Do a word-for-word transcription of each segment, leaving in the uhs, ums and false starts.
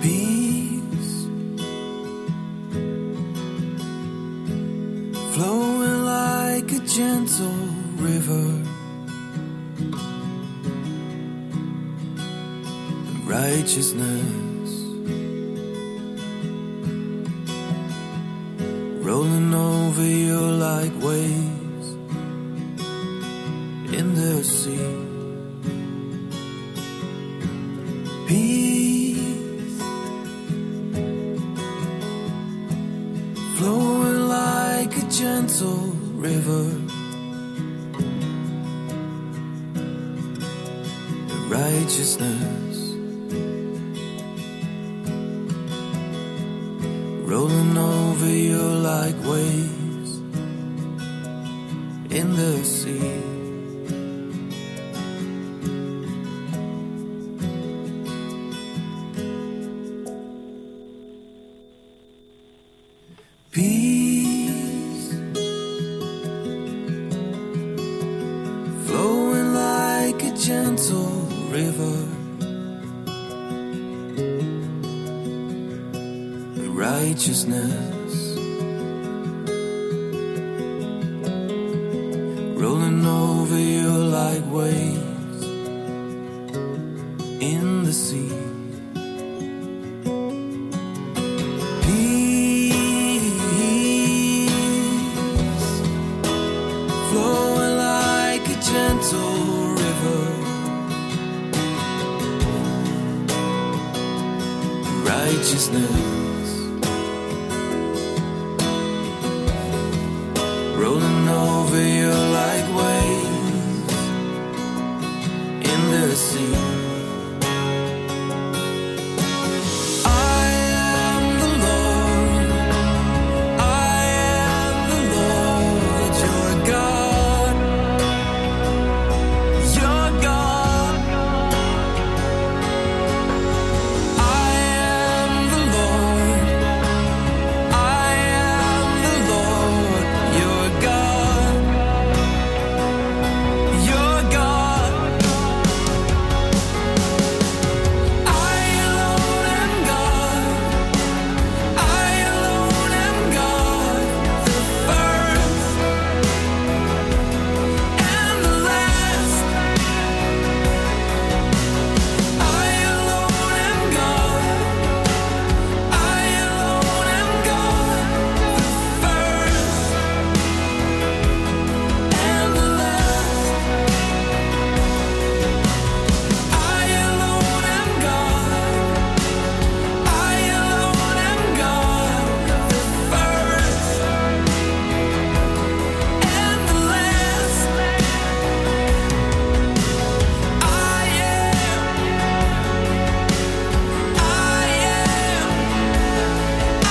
Peace flowing like a gentle river, righteousness rolling over you like waves in the sea. Peace flowing like a gentle river, righteousness rolling over you like waves in the sea. Peace flowing like a gentle river, righteousness rolling over you like waves in the sea. Peace flowing like a gentle river, righteousness rolling over you like waves in the sea. I am the Lord, I am the Lord, your God, your God. I am the Lord, I am the Lord, your God, your God. I alone am God, I alone am God, the first and the last. I alone am God, I alone am God, the first and the last. I alone am God, I alone am God, the first and the last. I am, I am, I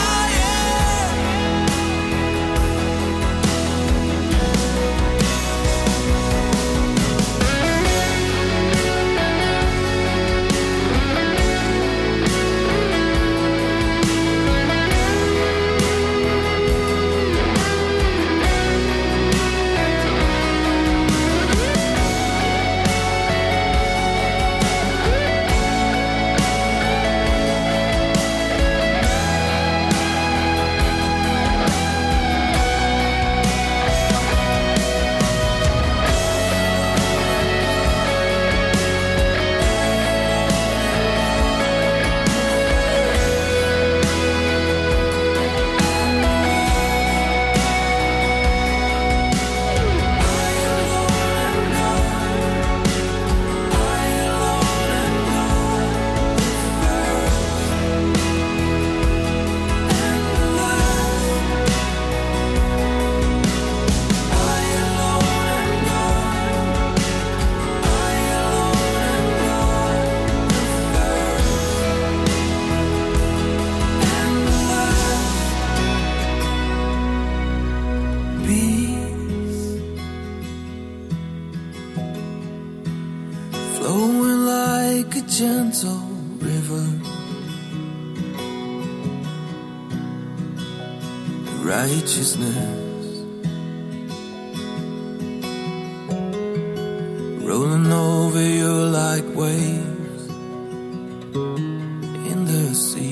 peace flowing like a gentle river, righteousness rolling over you like waves in the sea.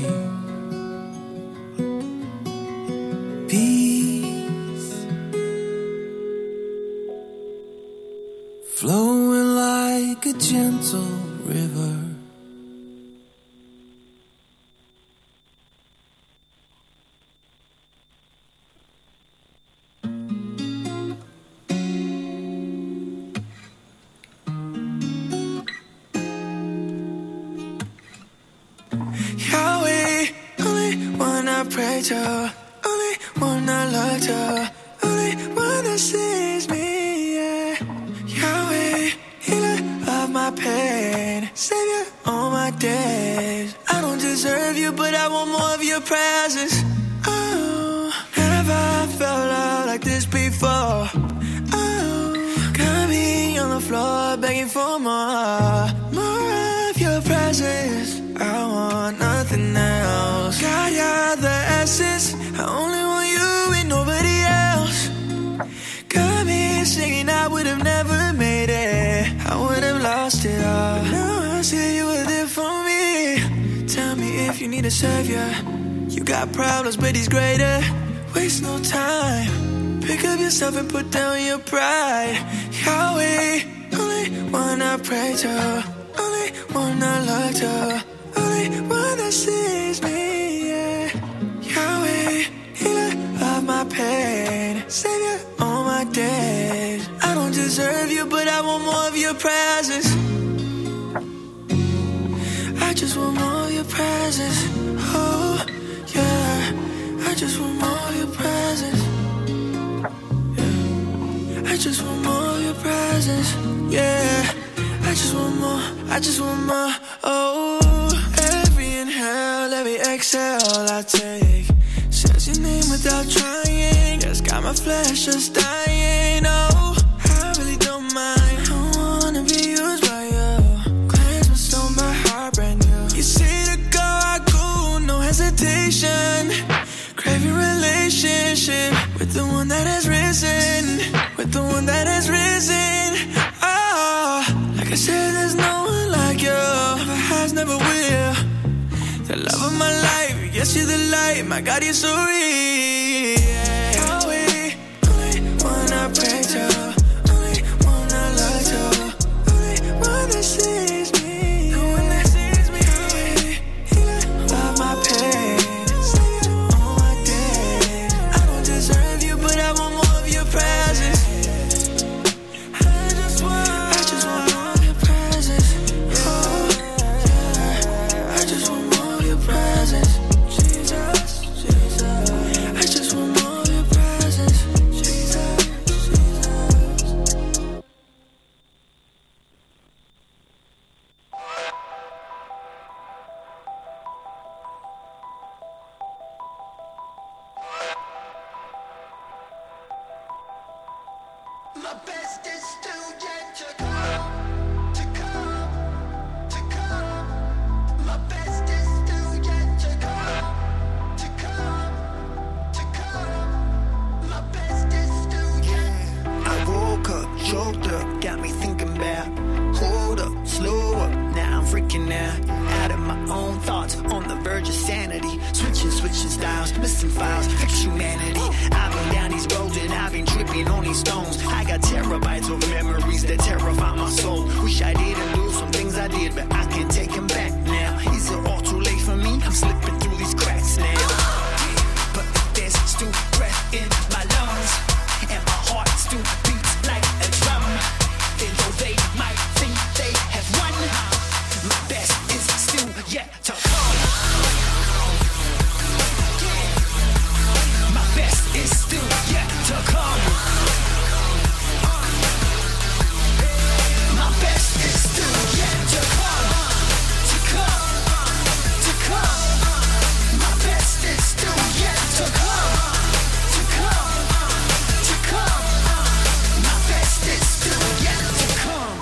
pray to, only one I look to, only one that sees me, yeah. Yahweh, healer of my pain, savior all my days. I don't deserve you, but I want more of your presence. Oh, never felt love like this before. Oh, got me on the floor begging for more, more of your presence. I want nothing else. God, you're the essence. I only want you and nobody else. Got me singing, I would have never made it. I would have lost it all. But now I see you were there for me. Tell me if you need a savior. You got problems, but he's greater. Waste no time. Pick up yourself and put down your pride. Yahweh, only one I pray to, only one I look to, only one that sees me, yeah. Yahweh, healer of my pain, savior all my days. I don't deserve you, but I want more of your presence. I just want more of your presence. Oh, yeah. I just want more of your presence. Yeah. I just want more of your presence. Yeah. I just want more. I just want more. Oh, every inhale, every exhale I take says your name without trying. Just got my flesh just dying. Oh, I really don't mind. I wanna be used by you. Cleanse my soul, my heart brand new. You say to go, I go, no hesitation. Craving relationship with the one that has risen, with the one that has risen. Oh, like I said, there's no one like you. Never has, never will. The love of my life, yes, you're the light. My God, you're so real. Yahweh, only one I pray to, only one I love to, only one that sees me, the one that sees me. Yahweh, healer of my pain, savior all my days. I don't deserve you, but I want more of your presence. I just want, I just want more of your presence. Oh, yeah. I just want more of your presence. Jesus, Jesus. I just want more of your presence. Jesus, Jesus. My best is still yet to come, to come, to come. My best is still yet to come, to come, to come. My best is still yet. I woke up, choked up, got me thinking about. Hold up, slow up, now I'm freaking out. Out of my own thoughts, on the verge of sanity. Switching, switching styles, missing files, fix humanity. I've been down these roads and I've been tripping on these stones. I got terabytes of memories that terrify my soul. Wish I didn't do some things I did, but I can take them back now. Is it all too late for me? I'm slipping through these cracks now. But there's still breath in my lungs, and my heart still beats like a drum. And though they might think they have won, my best is still yet to come. My best is still yet to come. My best is still yet to come. To come. To come. My best is still yet to come. To come. To come. My best is still yet to come.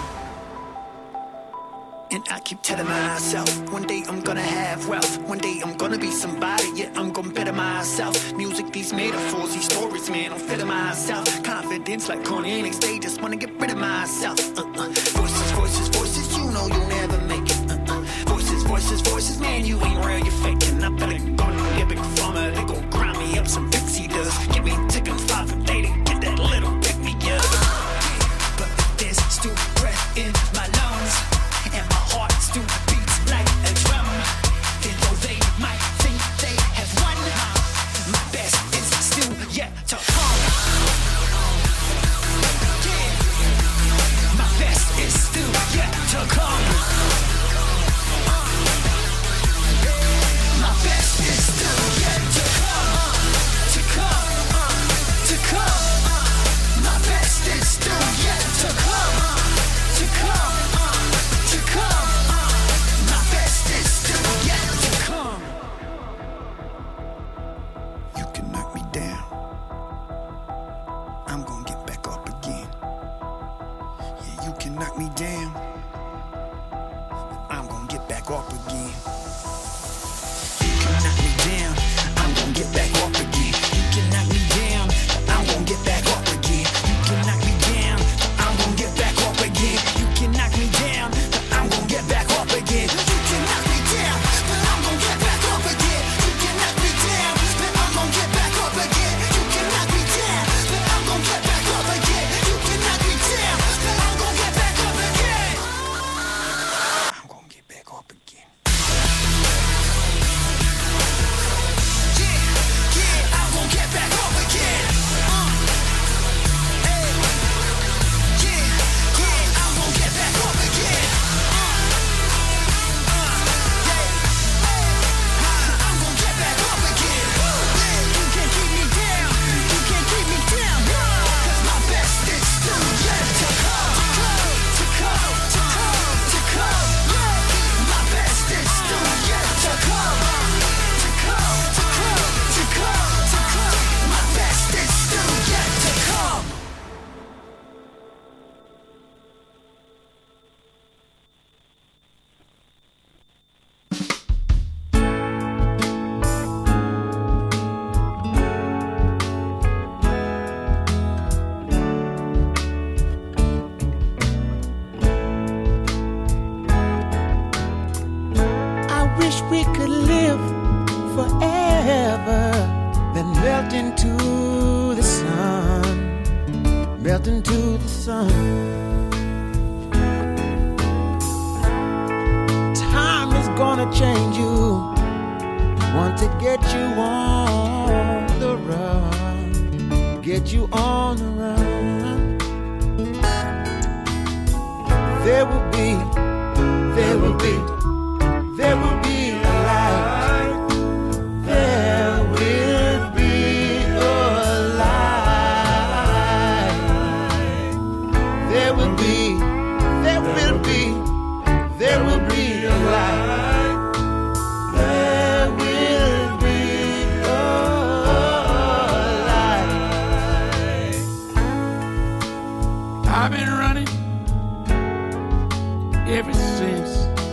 And I keep telling myself, one day I'm gonna have wealth. One day I'm gonna be somebody, yeah, I'm gonna better myself. Music, these metaphors, these stories, man, I'm feeling myself. Confidence like Cornelius, they just wanna get rid of myself. Uh-uh. Voices, voices, voices, you know you'll never make it. Uh-uh. Voices, voices, voices, man, you ain't real, you're faking. I better go and get big farmer, they gon' grind me up some Dixie dust. Give me chicken five a day to get that little pick me up. But there's still breath in my lungs, and my heart still beats like a drum. And though they might think they have won, my best is still yet to come. Yeah. My best is still yet to come. back up again. You can knock me down, I'm gonna get back up again. You can knock me down, but I'm gonna get back up again. You can knock me down, but I'm gonna get back up again. You can knock me down, but I'm gonna get back up again. You can knock me down, but I'm gonna get back up again. You can knock me down, but I'm gonna get back up again. You can knock me down, but I'm gonna get back up again. You can knock me down, but I'm gonna get back up again. I'm gonna get back up again. Yeah, yeah, I'm gonna get back up again. Uh, hey, yeah, yeah, I'm gonna get back up again. Uh, uh, yeah, I'm gonna get back up again. Yeah, you can't keep me down. You can't keep me down. 'Cause my best is still yet to come. To come, to come, to come. My best is still yet to come. To come, to come, to come, to come. My best is still yet to come. I wish we could live forever, then melt into the sun, melt into the sun. Time is gonna change you, want to get you on the run, get you on the run. There will be, there will be, there will be a light. There will be a light. There will be, there will be, there will be a light. There will be a light. I've been running ever since,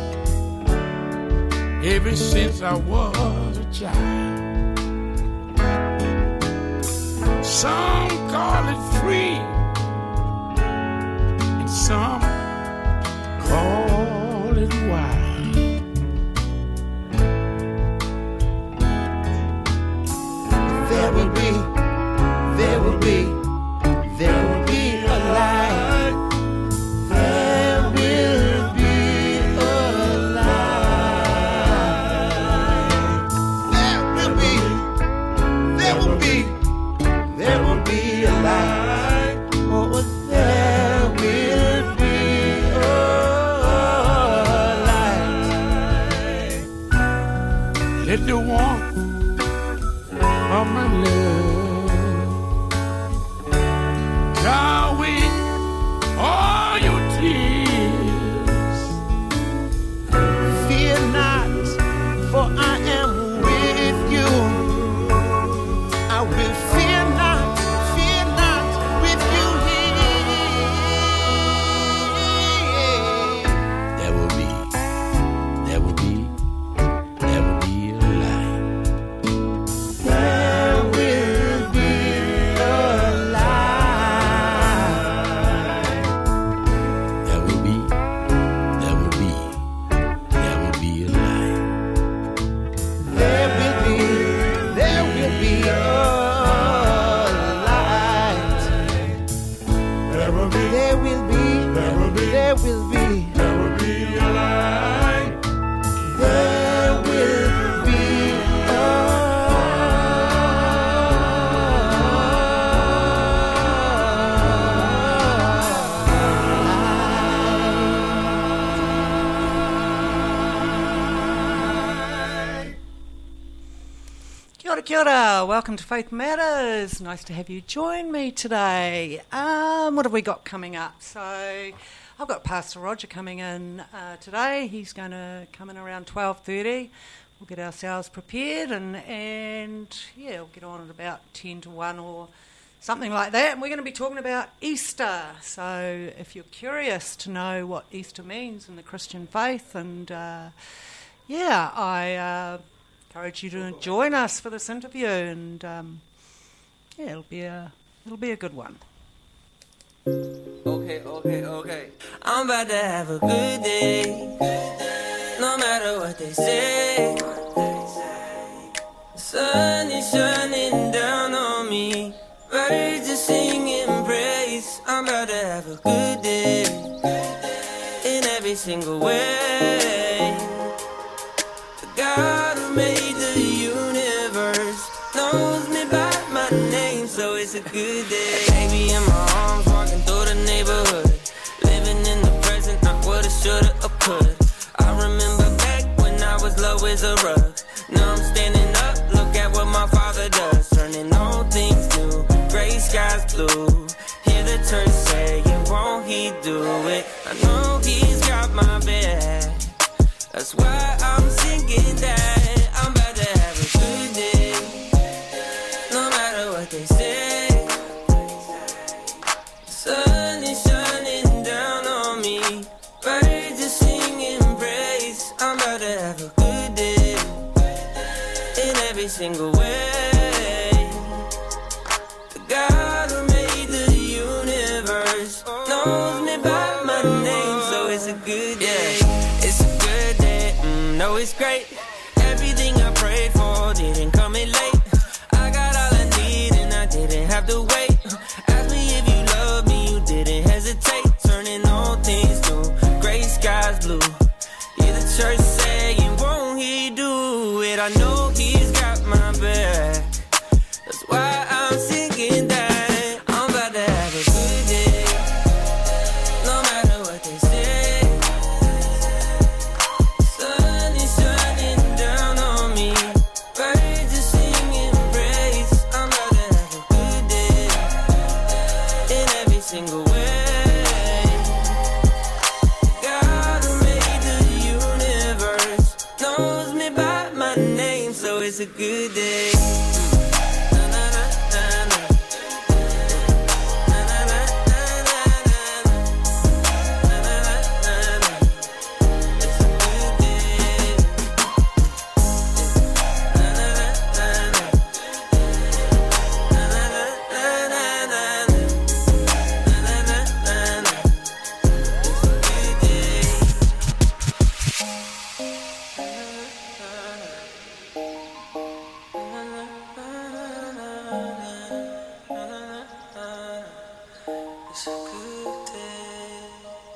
ever since I was a child. Some call it free, and some call it wild. There will be, there will be, there will be a light. There will be a light. There will be, there will be, there will be a light. Oh, there will be a light. Let the warmth of my love dry away all your tears. Fear not, for I am with you. I will fear not, fear not with you here. There will be, there will be, there will be a light. There will be a light. There will be, there will be, there will be a light. There will be, there will be a light. There will be, There will be, there will be, there will be, there will be a light. there will be a light. Kia ora, kia ora. Welcome to Faith Matters. Nice to have you join me today. Um, what have we got coming up? So I've got Pastor Roger coming in uh, today. He's going to come in around twelve thirty. We'll get ourselves prepared and, and yeah, we'll get on at about ten to one or something like that. And we're going to be talking about Easter. So if you're curious to know what Easter means in the Christian faith, and uh, yeah, I uh, encourage you to join us for this interview, and um, yeah, it'll be a it'll be a good one. Okay, okay, okay. I'm about to have a good day, no matter what they say. The sun is shining down on me, birds are singing praise. I'm about to have a good day, in every single way. The God who made the universe knows me by my name, so it's a good day. Baby in my arms, walking through the neighborhood, living in the present, I woulda, shoulda, or coulda. I remember back when I was low as a rug. Now I'm standing up, look at what my father does, turning all things new, gray skies blue. Hear the church saying, won't he do it? I know he's got my back, that's why I'm singing that. I'm about to have a good day, no matter what they say. The sun is shining down on me, birds are singing praise. I'm about to have a good day, in every single way. The God who made the universe knows me by my name, so it's a good day. It's a good day, mm, no, it's great. Everything I prayed for didn't come in late. I got all I need and I didn't have to wait. Ask me if you love me, you didn't hesitate. Turning all things new, gray skies blue. Hear the church saying, won't he do it? I know he's got my back, that's why I'm singing that. I'm about to have a good day, no matter what they say. Sun is shining down on me, birds are singing praise. I'm about to have a good day, in every single way. God who made the universe knows me by my name, so it's a good day. Na, na, na, na, na. Na, na, na, na, na, na. Na, na, na, na, na. It's a good day. Na, na, na, na, na. Na, na, na, na, na, na. Na, na, na, na, na. It's a good day. It's a good day.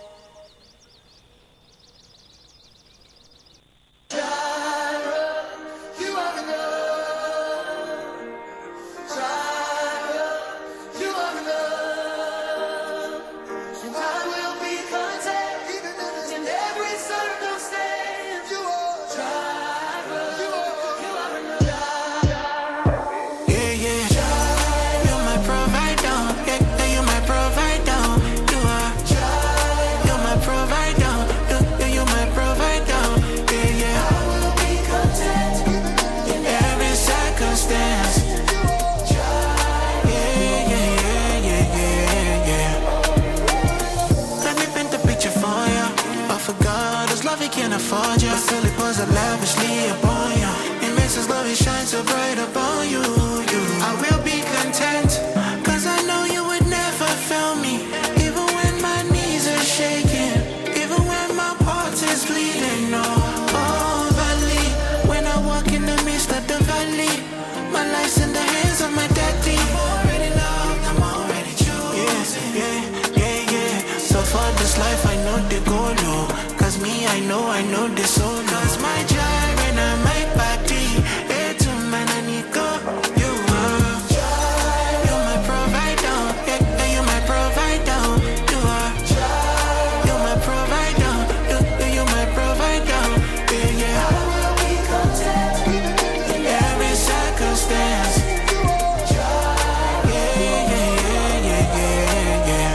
You are enough. Jireh, you are enough. And I will be content in every circumstance. You are Jireh, you are enough. Yeah, yeah. You're my provider. Yeah, yeah, you're my provider. You are. You're my provider. Yeah, yeah, you're my provider. Yeah, yeah. I will be content In every circumstance. Yeah, yeah, yeah, yeah, yeah, yeah. Let me paint the picture for ya. But for God, His love He can't afford ya. Still He pours it lavishly upon ya. He makes His love He shine so bright upon you. You, I will be content, 'cause I know You would never fail me. Even when my knees are shaking, even when my heart is bleeding. Oh, oh, valley, when I walk in the midst of the valley, my life's in the hands of my daddy. I'm already loved, I'm already chosen. Yeah, yeah, yeah, yeah. So for this life I know the goal, oh. 'Cause me, I know, I know the soul. 'Cause my gyre and I my body, eh, to man I need go. You are, you're my provider. Yeah, yeah, you're my provider. You are, you're my provider. You, you, you're my provider. Yeah, yeah. I will be content In every circumstance. Yeah, yeah, yeah, yeah, yeah, yeah.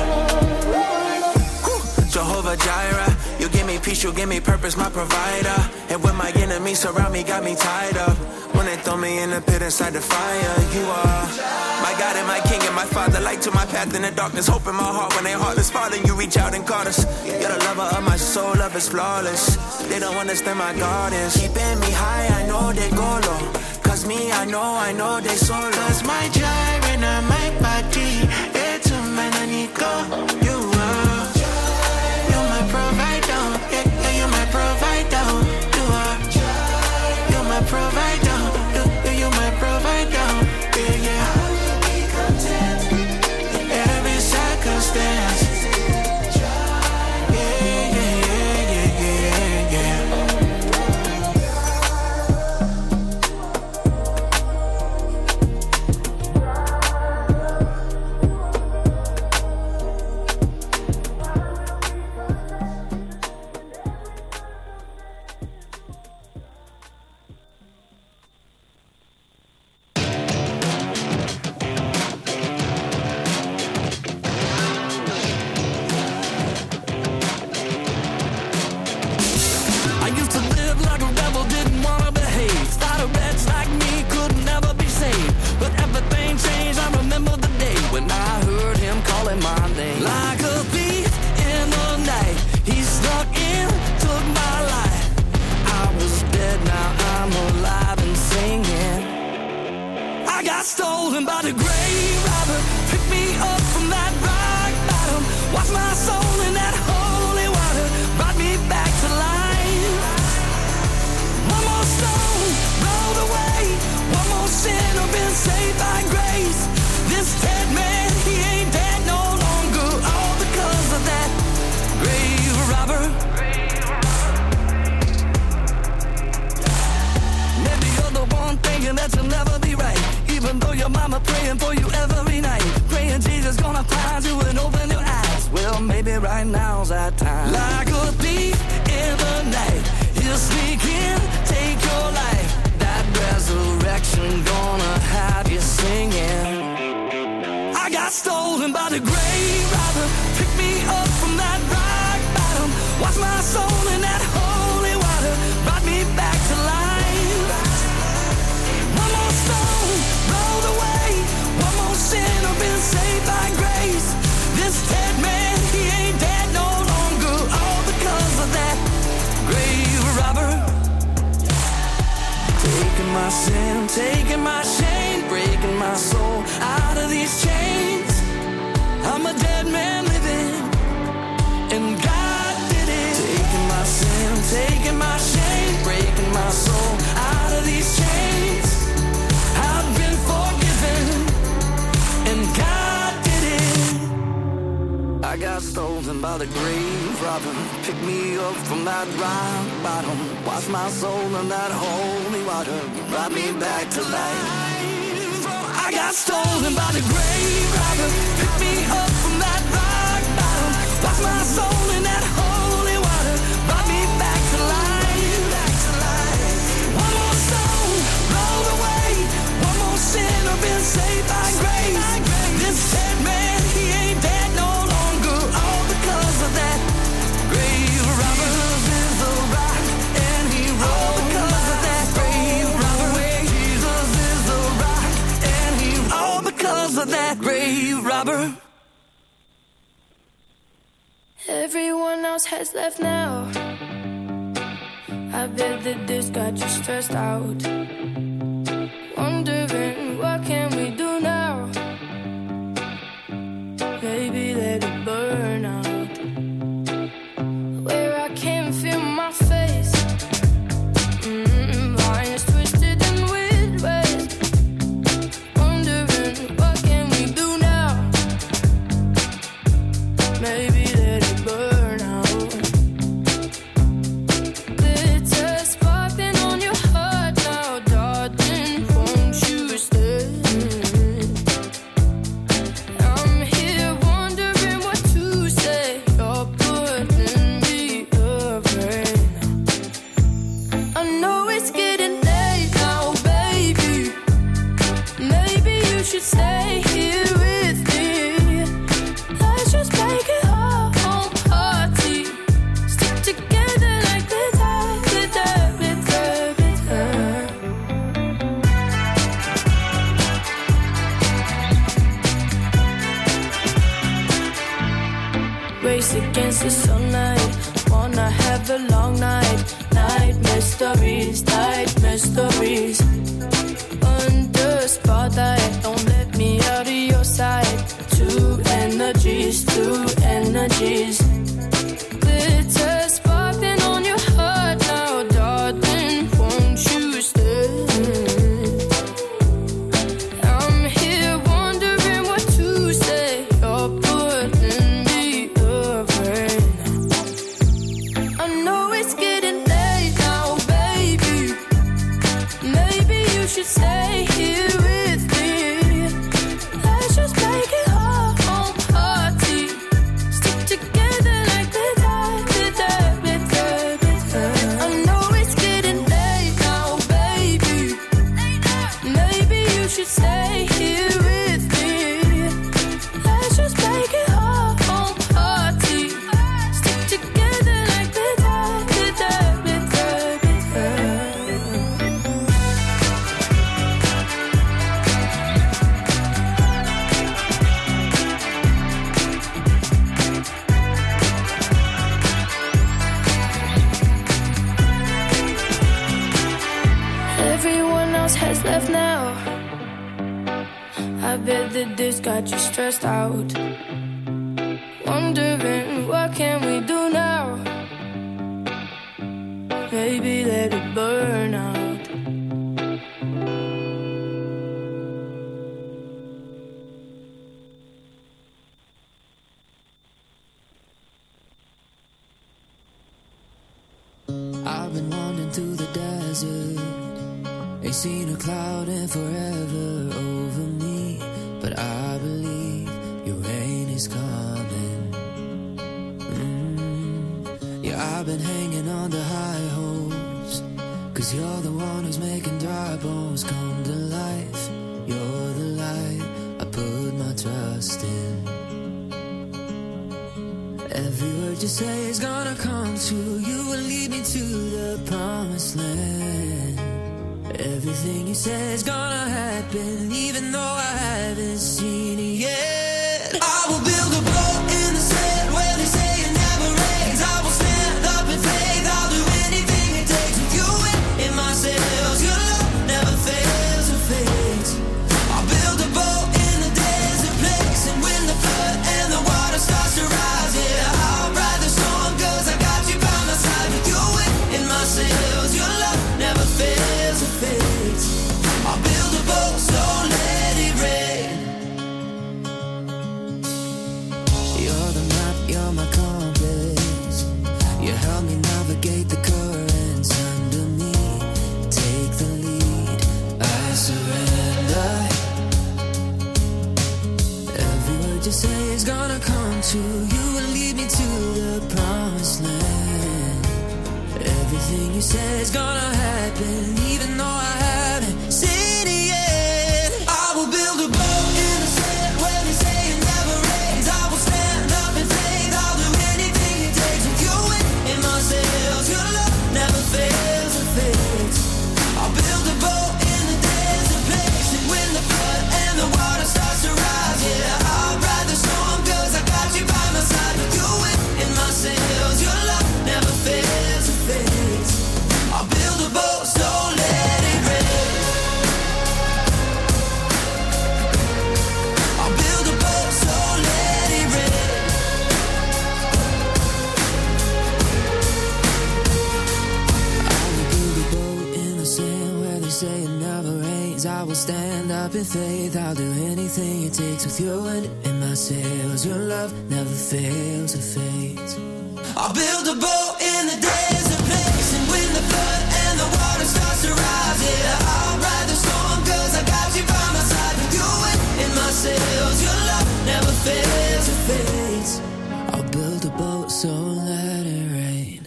Whew. Jehovah Jireh, you give me peace, you give me purpose, my provider. And when my enemies surround me, got me tied up. When they throw me in the pit inside the fire, you are my my God and my King and my Father, light to my path in the darkness, hope in my heart when they heartless falling. You reach out and caught us. You're the lover of my soul, love is flawless. They don't understand my God is keeping me high. I know they go low. Cause me, I know, I know they solo. Cause my gyre and my body, it's a man I need go. You are, you're my provider. Yeah, yeah, you're my provider. You are, you're my provider. You, you, you're my provider. Yeah, yeah. Every circumstance. Everyone else has left now. I bet that this got you stressed out. Wondering what can we do now? Maybe let it burn out. Where I can't feel my face. Mm, mine is twisted and weird ways. Wondering what can we do now? Maybe let it burn out. Glitter sparkling on your heart now, darling. Won't you face against the sunlight. Wanna have a long night. Night mysteries, night mysteries. Under spotlight, don't let me out of your sight. Two energies, two energies. Glitter sparkling on your heart now, darling. Won't you stay? I'm here wondering what to say. You're putting me afraid. I know it's getting late now, baby. Maybe you should stay here with me. Let's just make it our own party. Stick together like the die, the die, the die, the die. I know it's getting late now, baby. Maybe you should stay here with me. Let's just make it our own party. Stick together like the die, the die, the die, the die. Everyone else has left now. I bet that this got you stressed out. Wondering what can we do now? Maybe let it burn out. I've been wandering through the desert. Ain't seen a cloud in forever over me, but I believe your rain is coming. Mm. Yeah, I've been hanging on to high hopes, 'cause you're the one who's making dry bones come to life. You're the light I put my trust in. Every word you say is gonna come true. You will lead me to the promised land. Everything you say is gonna happen, even though I haven't seen it yet. I will build a boat in the sand where they say it never rains. I will stand up in faith. I'll do anything it takes with you in, in my sails. Your love never fails or fades. I'll build a boat in the desert place, and when the flood and the water starts to rise, yeah, I'll ride the storm, 'cause I got you by my side. With you in, in my sails. Your love never fails or fades. I'll build a boat, so let it rain. You're the map, you're my compass. You help me navigate the currents under me. Take the lead, I surrender. Every word you say is gonna come true. You will lead me to the promised land. Everything you say is gonna happen, even though I haven't seen it yet. I will build a boat in the sand where they say it never rains. I will stand up in faith. I'll do anything it takes with you in, in my sails. Your love never fails or fades. I'll build a boat in the desert place, and when the flood and the water starts to rise, yeah, I'll ride the storm, 'cause I got you by my side. With you in, in my sails. Your love never fails or fades. I'll build a boat, so let it rain. I'll build a boat, so let it rain. I will build a boat in the sand where they say it never rains. I will stand up in faith. I'll do anything it takes with you and in my sails. Your love never fails or fades. I'll build a boat in the desert place, and when the flood and the water starts to rise, yeah, I'll ride the storm, 'cause I got you by my side. With you in, in my sails. Your love never fails or fades. I'll build a boat, so let it rain.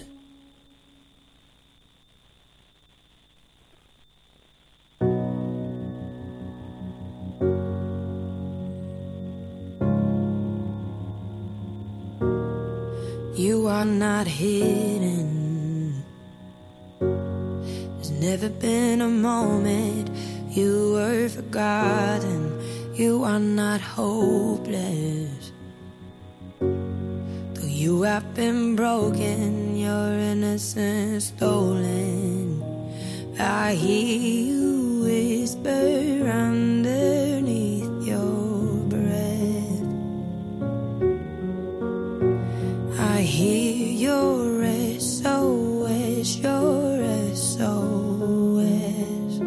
You are not hidden. There's never been a moment you were forgotten. You are not hopeless. Though You have been broken, your innocence stolen. I hear you whisper underneath your breath. I hear your S O S, your S O S.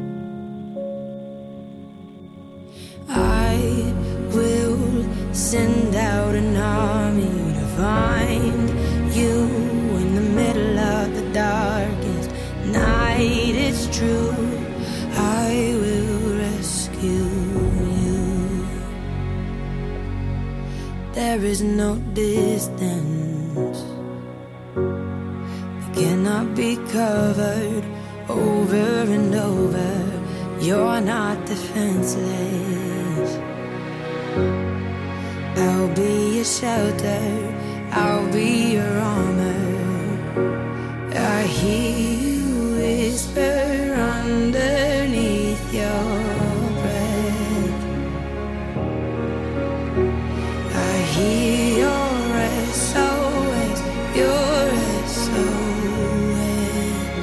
I will send out an army to find you in the middle of the darkest night. It's true, I will rescue you. There is no distance that cannot be covered over and over. You're not defenseless. I'll be your shelter, I'll be your armor. I hear you whisper underneath your breath. I hear your S O S, your S O S.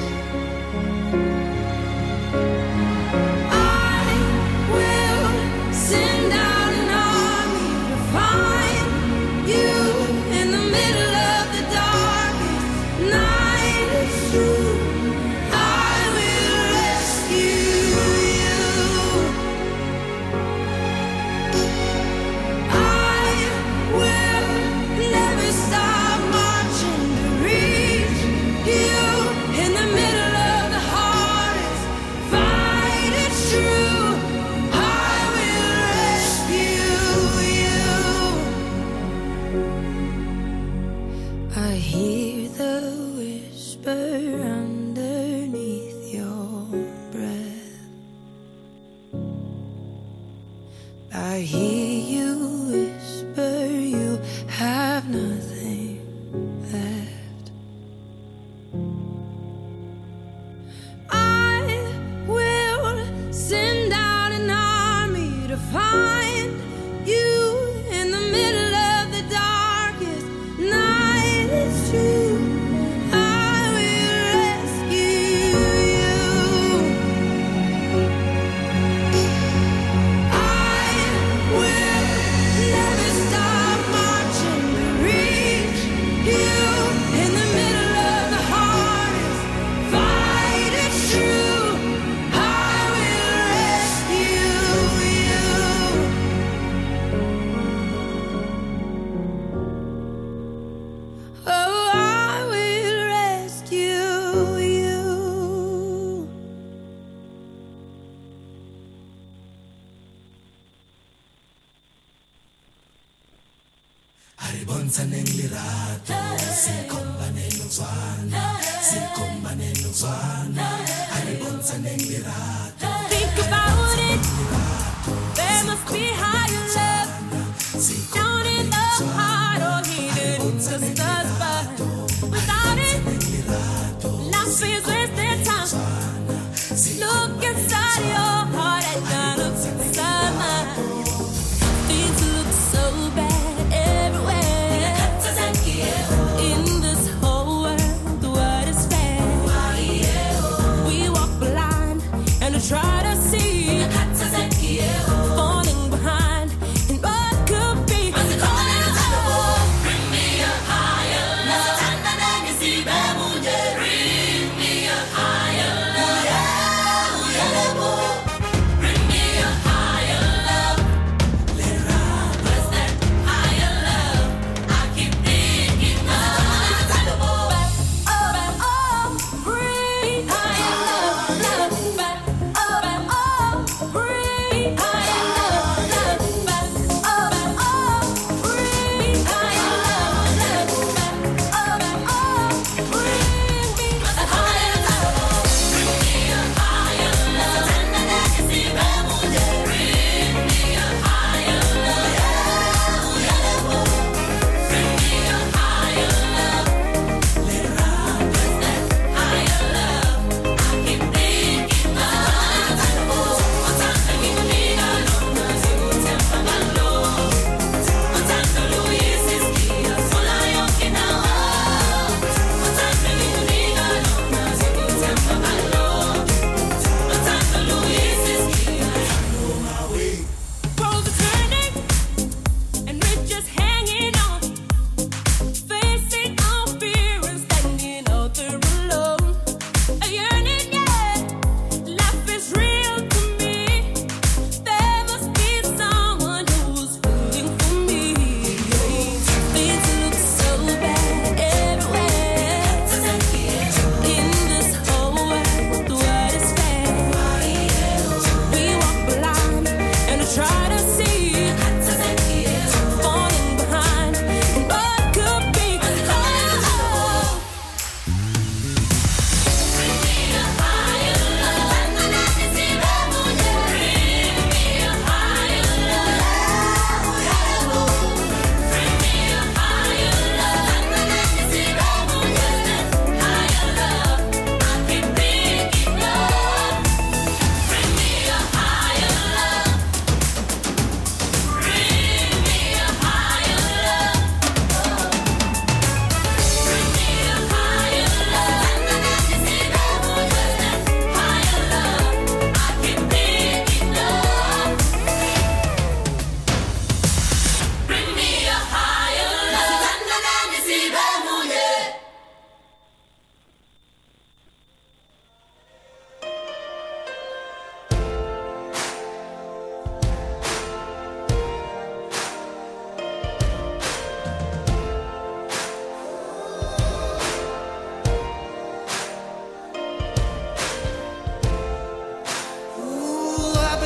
I will send out an army to find you in the middle of the darkest night. It's true, I will rescue you. I will never stop marching to reach you in the middle of the hardest fight. It's true, I will rescue you. I hear the whisper underneath your breath. I hear you whisper you have nothing left. I will send out an army to find you in the middle of the darkest night. It's true, I will rescue you. I will never stop marching to reach you in the middle of the hardest fight. It's true, I will rescue you. Oh, I will rescue you. Think about it. There must be higher love down in the heart or hidden in the stars. But without it, life is wasted time. Look inside your heart and then look inside mine. Things look so bad everywhere. In this whole world, what is fair? We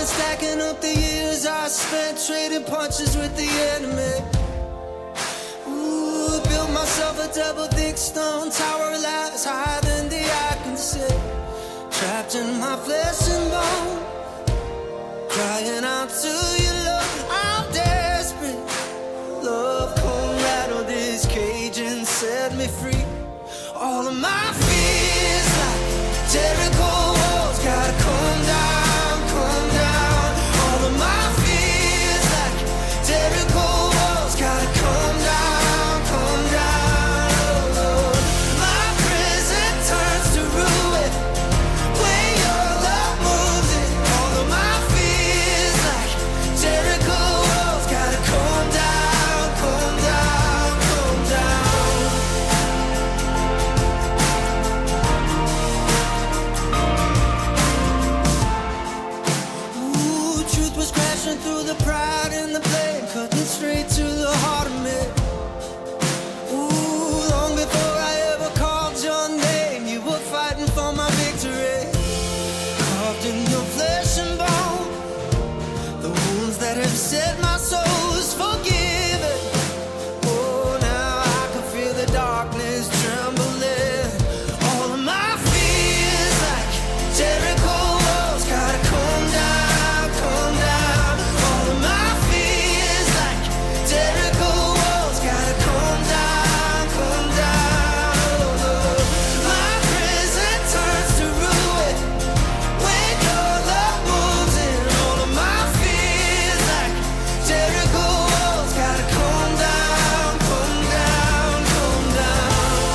been stacking up the years I spent trading punches with the enemy. Ooh, built myself a double thick stone tower, lies higher than the eye can see. Trapped in my flesh and bone, crying out to you, love. I'm desperate. Love, come rattle this cage and set me free. All of my fears like Jericho walls gotta come down, come down. All of my fears like Jericho walls gotta come down, come down. Oh Lord, my prison turns to ruin when your love moves in. All of my fears like Jericho walls gotta come down, come down, come down. Ooh, truth was crashing through the pride and the blame, cutting straight to the heart of me. Ooh, long before I ever called your name, you were fighting for my victory. Carved in your flesh and bone, the wounds that have set my soul is forgiven. Oh, now I can feel the darkness trembling. All of my fears like Jericho walls gotta come down, come down. All of my fears like Jericho walls gotta come down, come down. Oh Lord, my prison turns to ruin when your love moves in. All of my fears like Jericho walls gotta come down, come down, come down.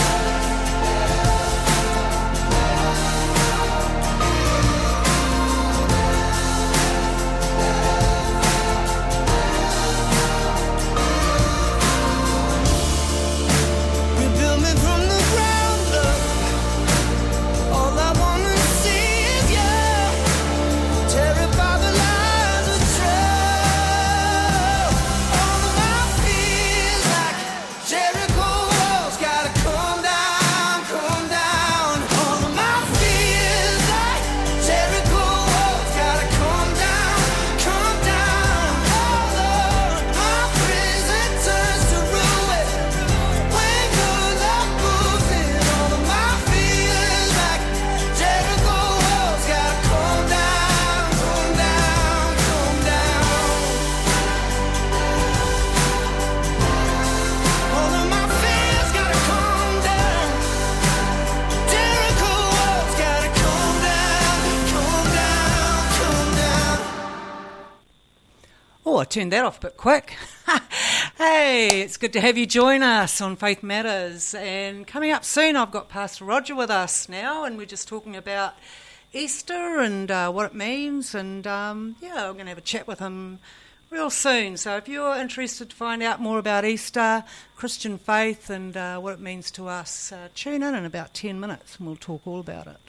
Rebuild me from the ground up. All I wanna see is you. Terrify the lies of truth. All of my fears like Jericho walls gotta come down, come down. All of my fears like Jericho walls gotta come down, come down. Oh Lord, my prison turns to ruin when your love moves in. All of my fears like Jericho walls gotta come down, come down, come down. All of my fears gotta come down. Jericho walls gotta come down, come down, come down. Oh, I turned that off a bit quick. Hey, it's good to have you join us on Faith Matters. And coming up soon, I've got Pastor Roger with us now, and we're just talking about Easter and uh, what it means. And um, yeah, I'm going to have a chat with him real soon. So if you're interested to find out more about Easter, Christian faith, and uh, what it means to us, uh, tune in in about ten minutes and we'll talk all about it.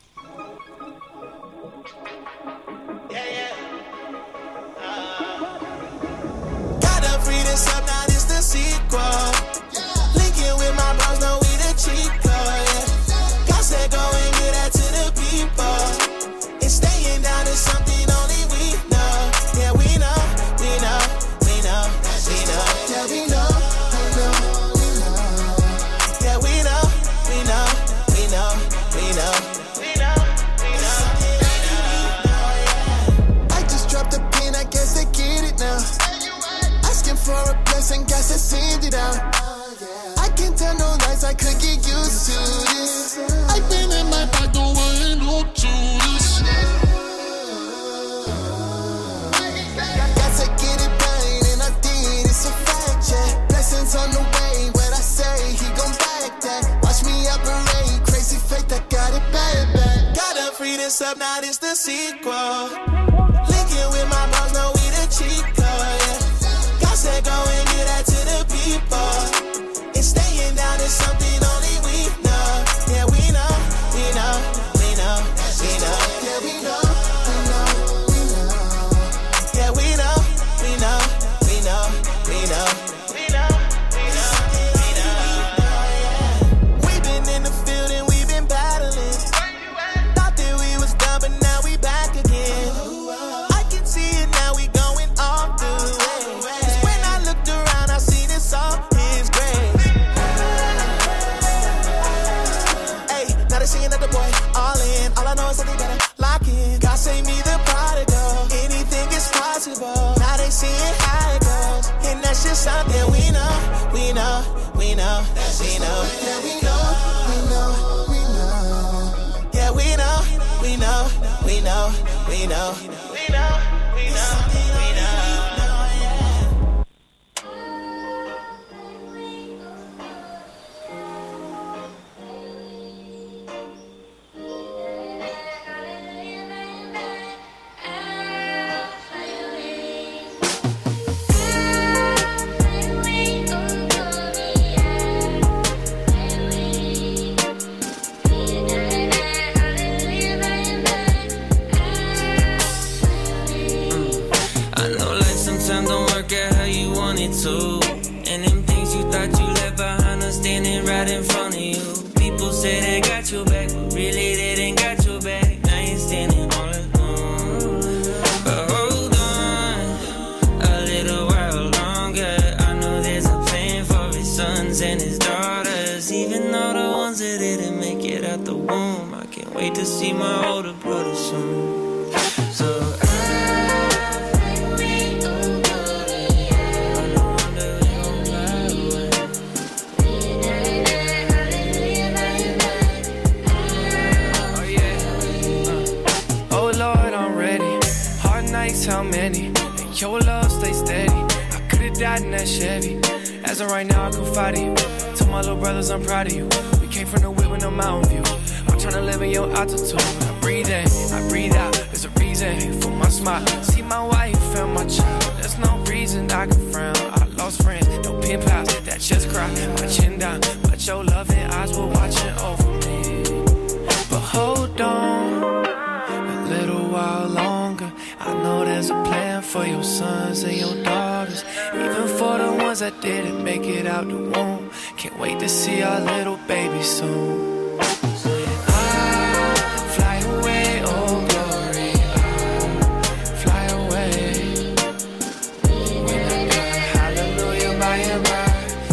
Gotta free this up, now this the sequel. Linking with my bros, know we the cheat code, yeah. God said go and get that to the people. And staying down is something only we know. Yeah, we know, we know, we know, we know. Yeah, we know, we know, we know. Yeah, we know, we know, we know, we know. We know, we know, we know. I just dropped a pin, I guess they get it now. Asking for a blessing, guess I send it out. I can't tell no lies, I could get used to this. I've been in my bag, don't want to look to this. Got to get it right, and I did, it's a fact, yeah. Blessings on the way, what I say, he gon' back that. Watch me operate, crazy faith, I got it bad, bad. Gotta free this up, now this the sequel. Linking with my bros, know we the cheat code, yeah. God said go and get that to the people. And staying down is something only we know. Yeah, we know, we know, we know, we know. Yeah, we know, we know, we know. Yeah, we know, we know, we know, we know. We know, we know, we know. We've been in the field and we've been battling. Thought that we was done, but now we back again. so they better lock in. God save me the prodigal. Anything is possible. Now they see it how it goes. And that's just something we know, we know, we know, we know. Yeah, we know, we know, we know. Yeah, we know, we know, we know, we know. We know, we know, we know. To. And them things you thought you left behind are standing right in front of you. People say they got your back, but really they didn't got your back. Now you're standing all alone. But hold on a little while longer. I know there's a plan for his sons and his daughters, even all the ones that didn't make it out the womb. I can't wait to see my older brother soon. So how many, and your love stay steady. I could've died in that Chevy. As of right now, I confide in you. Tell my little brothers I'm proud of you. We came from the whip with no mountain view. I'm trying to live in your altitude. I breathe in, I breathe out. There's a reason for my smile. See my wife and my child. There's no reason I can frown. I lost friends, no pen pals that just cry. My chin down, but your loving eyes were watching over me. But hold on a little while longer. I know there's a plan for your sons and your daughters, even for the ones that didn't make it out the womb. Can't wait to see our little baby soon. I'll fly away, oh glory, I'll fly away. When I die, hallelujah, by and by.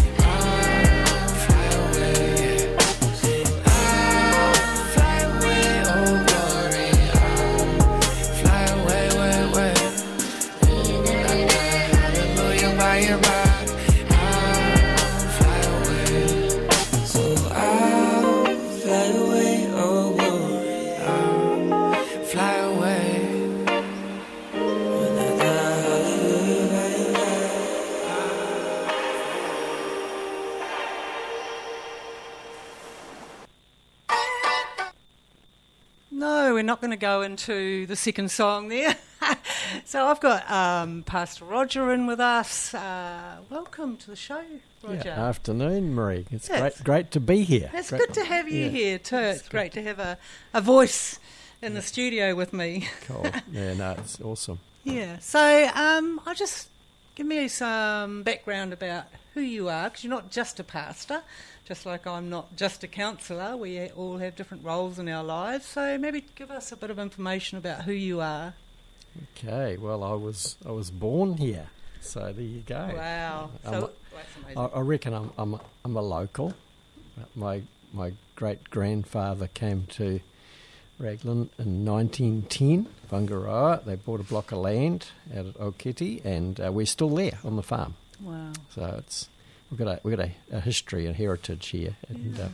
We're not going to go into the second song there. So I've got um, Pastor Roger in with us. Uh, welcome to the show, Roger. Yeah, afternoon, Marie. It's yes. great great to be here. It's great. good to have you yeah. here too. It's, it's great to have a, a voice in the studio with me. Cool. Yeah, no, it's awesome. Yeah. So um, I just give me some background about who you are, because you're not just a pastor, just like I'm not just a counsellor. We all have different roles in our lives. So maybe give us a bit of information about who you are. Okay. Well, I was I was born here, so there you go. Wow. I'm So a, that's amazing. I, I reckon I'm I'm a, I'm a local. My my great grandfather came to Raglan in nineteen ten, Whangaroa. They bought a block of land out at Okiti, and uh, we're still there on the farm. Wow. So it's we've got a we've got a, a history and heritage here, and Yeah. uh,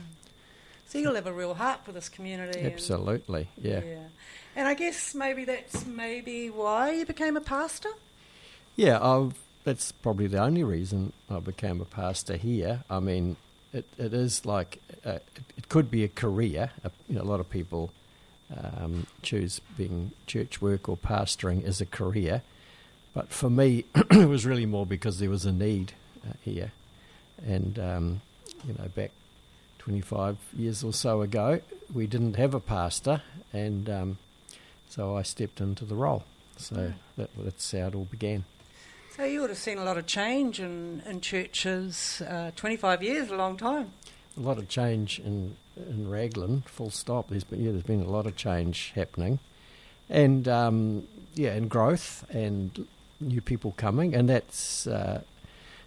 So you'll have a real heart for this community. absolutely, and, yeah. yeah. And I guess maybe that's maybe why you became a pastor? Yeah, I've, that's probably the only reason I became a pastor here. I mean, it, it is like, uh, it, it could be a career. Uh, you know, a lot of people um, choose being church work or pastoring as a career. But for me, it was really more because there was a need uh, here. And, um, you know, back twenty-five years or so ago, we didn't have a pastor, and um, so I stepped into the role. So that, that's how it all began. So you would have seen a lot of change in, in churches. Uh, twenty-five years, a long time. A lot of change in in Raglan, full stop. There's been, yeah, there's been a lot of change happening. And, um, yeah, and growth and new people coming, and that's uh,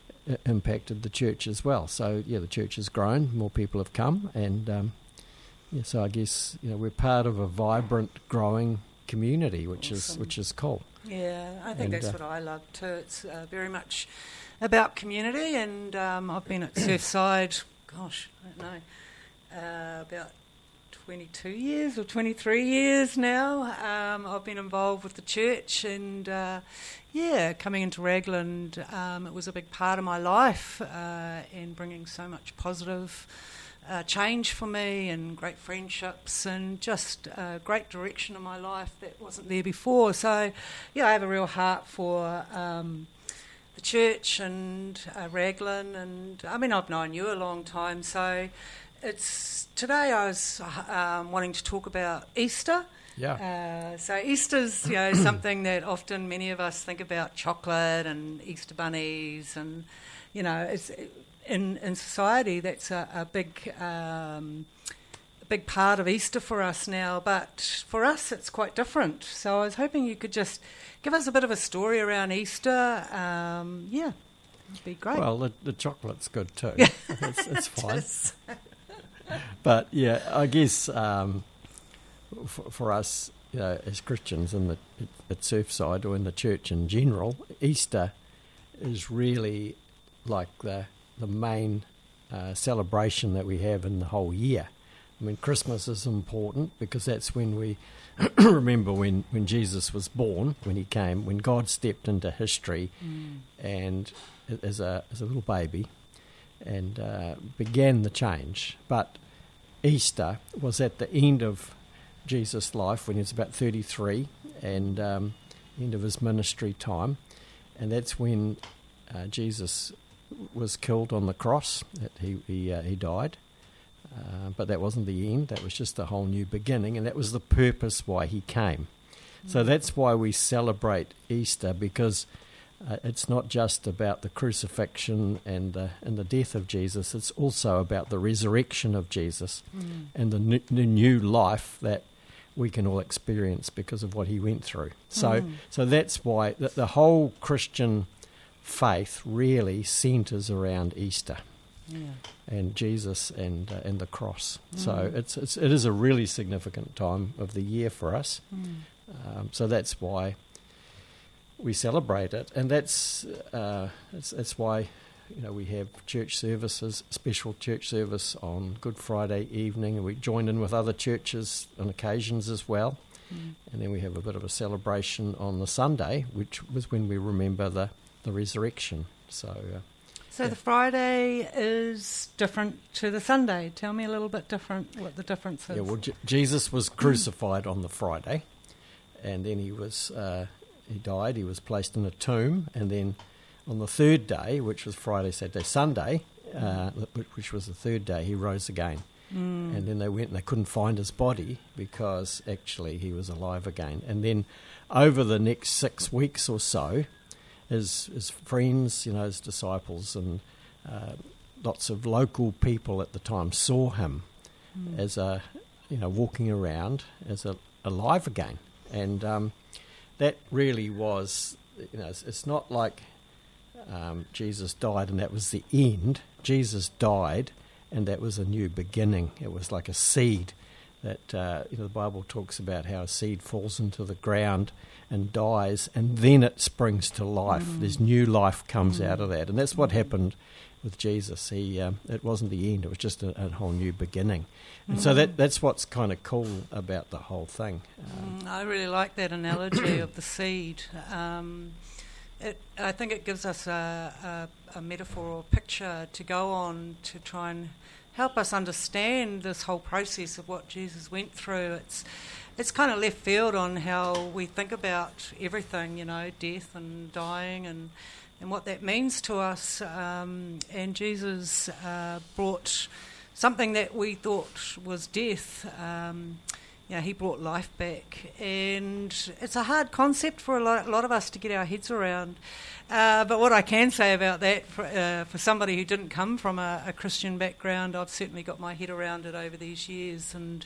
impacted the church as well. So, yeah, the church has grown, more people have come, and um, yeah, so I guess you know we're part of a vibrant, growing community, which is Awesome. which is cool. Yeah, I think And, that's uh, what I love too. It's uh, very much about community, and um, I've been at Surfside, gosh, I don't know, uh, about twenty-two years or twenty-three years now. Um, I've been involved with the church, and uh, yeah, coming into Raglan, um, it was a big part of my life uh, in bringing so much positive uh, change for me, and great friendships, and just uh, great direction in my life that wasn't there before. So yeah, I have a real heart for um, the church and uh, Raglan, and I mean I've known you a long time, so it's today I was um, wanting to talk about Easter. Yeah. Uh, so Easter's you know something that often many of us think about, chocolate and Easter bunnies, and you know it's in in society that's a, a big um, a big part of Easter for us now. But for us, it's quite different. So I was hoping you could just give us a bit of a story around Easter. Um, yeah, it'd be great. Well, the, the chocolate's good too. it's, it's fine. Just- But yeah, I guess um, for, for us, you know, as Christians in the at Surfside or in the church in general, Easter is really like the the main uh, celebration that we have in the whole year. I mean, Christmas is important because that's when we remember when, when Jesus was born, when he came, when God stepped into history, Mm. and as a as a little baby, and uh, began the change. But Easter was at the end of Jesus' life when he was about thirty-three, and um, end of his ministry time, and that's when uh, Jesus was killed on the cross. That he he, uh, he died, uh, but that wasn't the end. That was just a whole new beginning, and that was the purpose why he came. So that's why we celebrate Easter, because Uh, it's not just about the crucifixion and the, and the death of Jesus. It's also about the resurrection of Jesus Mm. and the, n- the new life that we can all experience because of what he went through. So, Mm. so that's why the, the whole Christian faith really centres around Easter Yeah. and Jesus and uh, and the cross. So Mm. it's, it's it is a really significant time of the year for us. Mm. Um, so that's why we celebrate it, and that's uh, that's, that's why you know we have church services, special church service on Good Friday evening, and we join in with other churches on occasions as well. Mm. And then we have a bit of a celebration on the Sunday, which was when we remember the, the resurrection. So, uh, So Yeah. the Friday is different to the Sunday. Tell me a little bit different what the difference is. yeah, well, J- Jesus was crucified on the Friday, and then he was uh, he died. He was placed in a tomb, and then on the third day, which was Friday, Saturday, Sunday, uh, wh- which was the third day, he rose again. Mm. And then they went and they couldn't find his body because actually he was alive again. And then over the next six weeks or so, his, his friends, you know, his disciples and uh, lots of local people at the time saw him Mm. as a, you know, walking around as a alive again. And um, that really was, you know, it's, it's not like um, Jesus died and that was the end. Jesus died and that was a new beginning. It was like a seed that, uh, you know, the Bible talks about how a seed falls into the ground and dies, and then it springs to life. Mm. There's new life comes Mm. out of that, and that's what happened with Jesus. He, um, it wasn't the end; it was just a, a whole new beginning. And so Mm. that that's what's kind of cool about the whole thing. Um, Mm, I really like that analogy of the seed. Um, it, I think it gives us a, a, a metaphor or picture to go on to try and help us understand this whole process of what Jesus went through. It's it's kind of left field on how we think about everything, you know, death and dying and and what that means to us. Um, and Jesus uh, brought something that we thought was death. Um, you know, he brought life back, and it's a hard concept for a lot, a lot of us to get our heads around. Uh, but what I can say about that, for, uh, for somebody who didn't come from a, a Christian background, I've certainly got my head around it over these years, and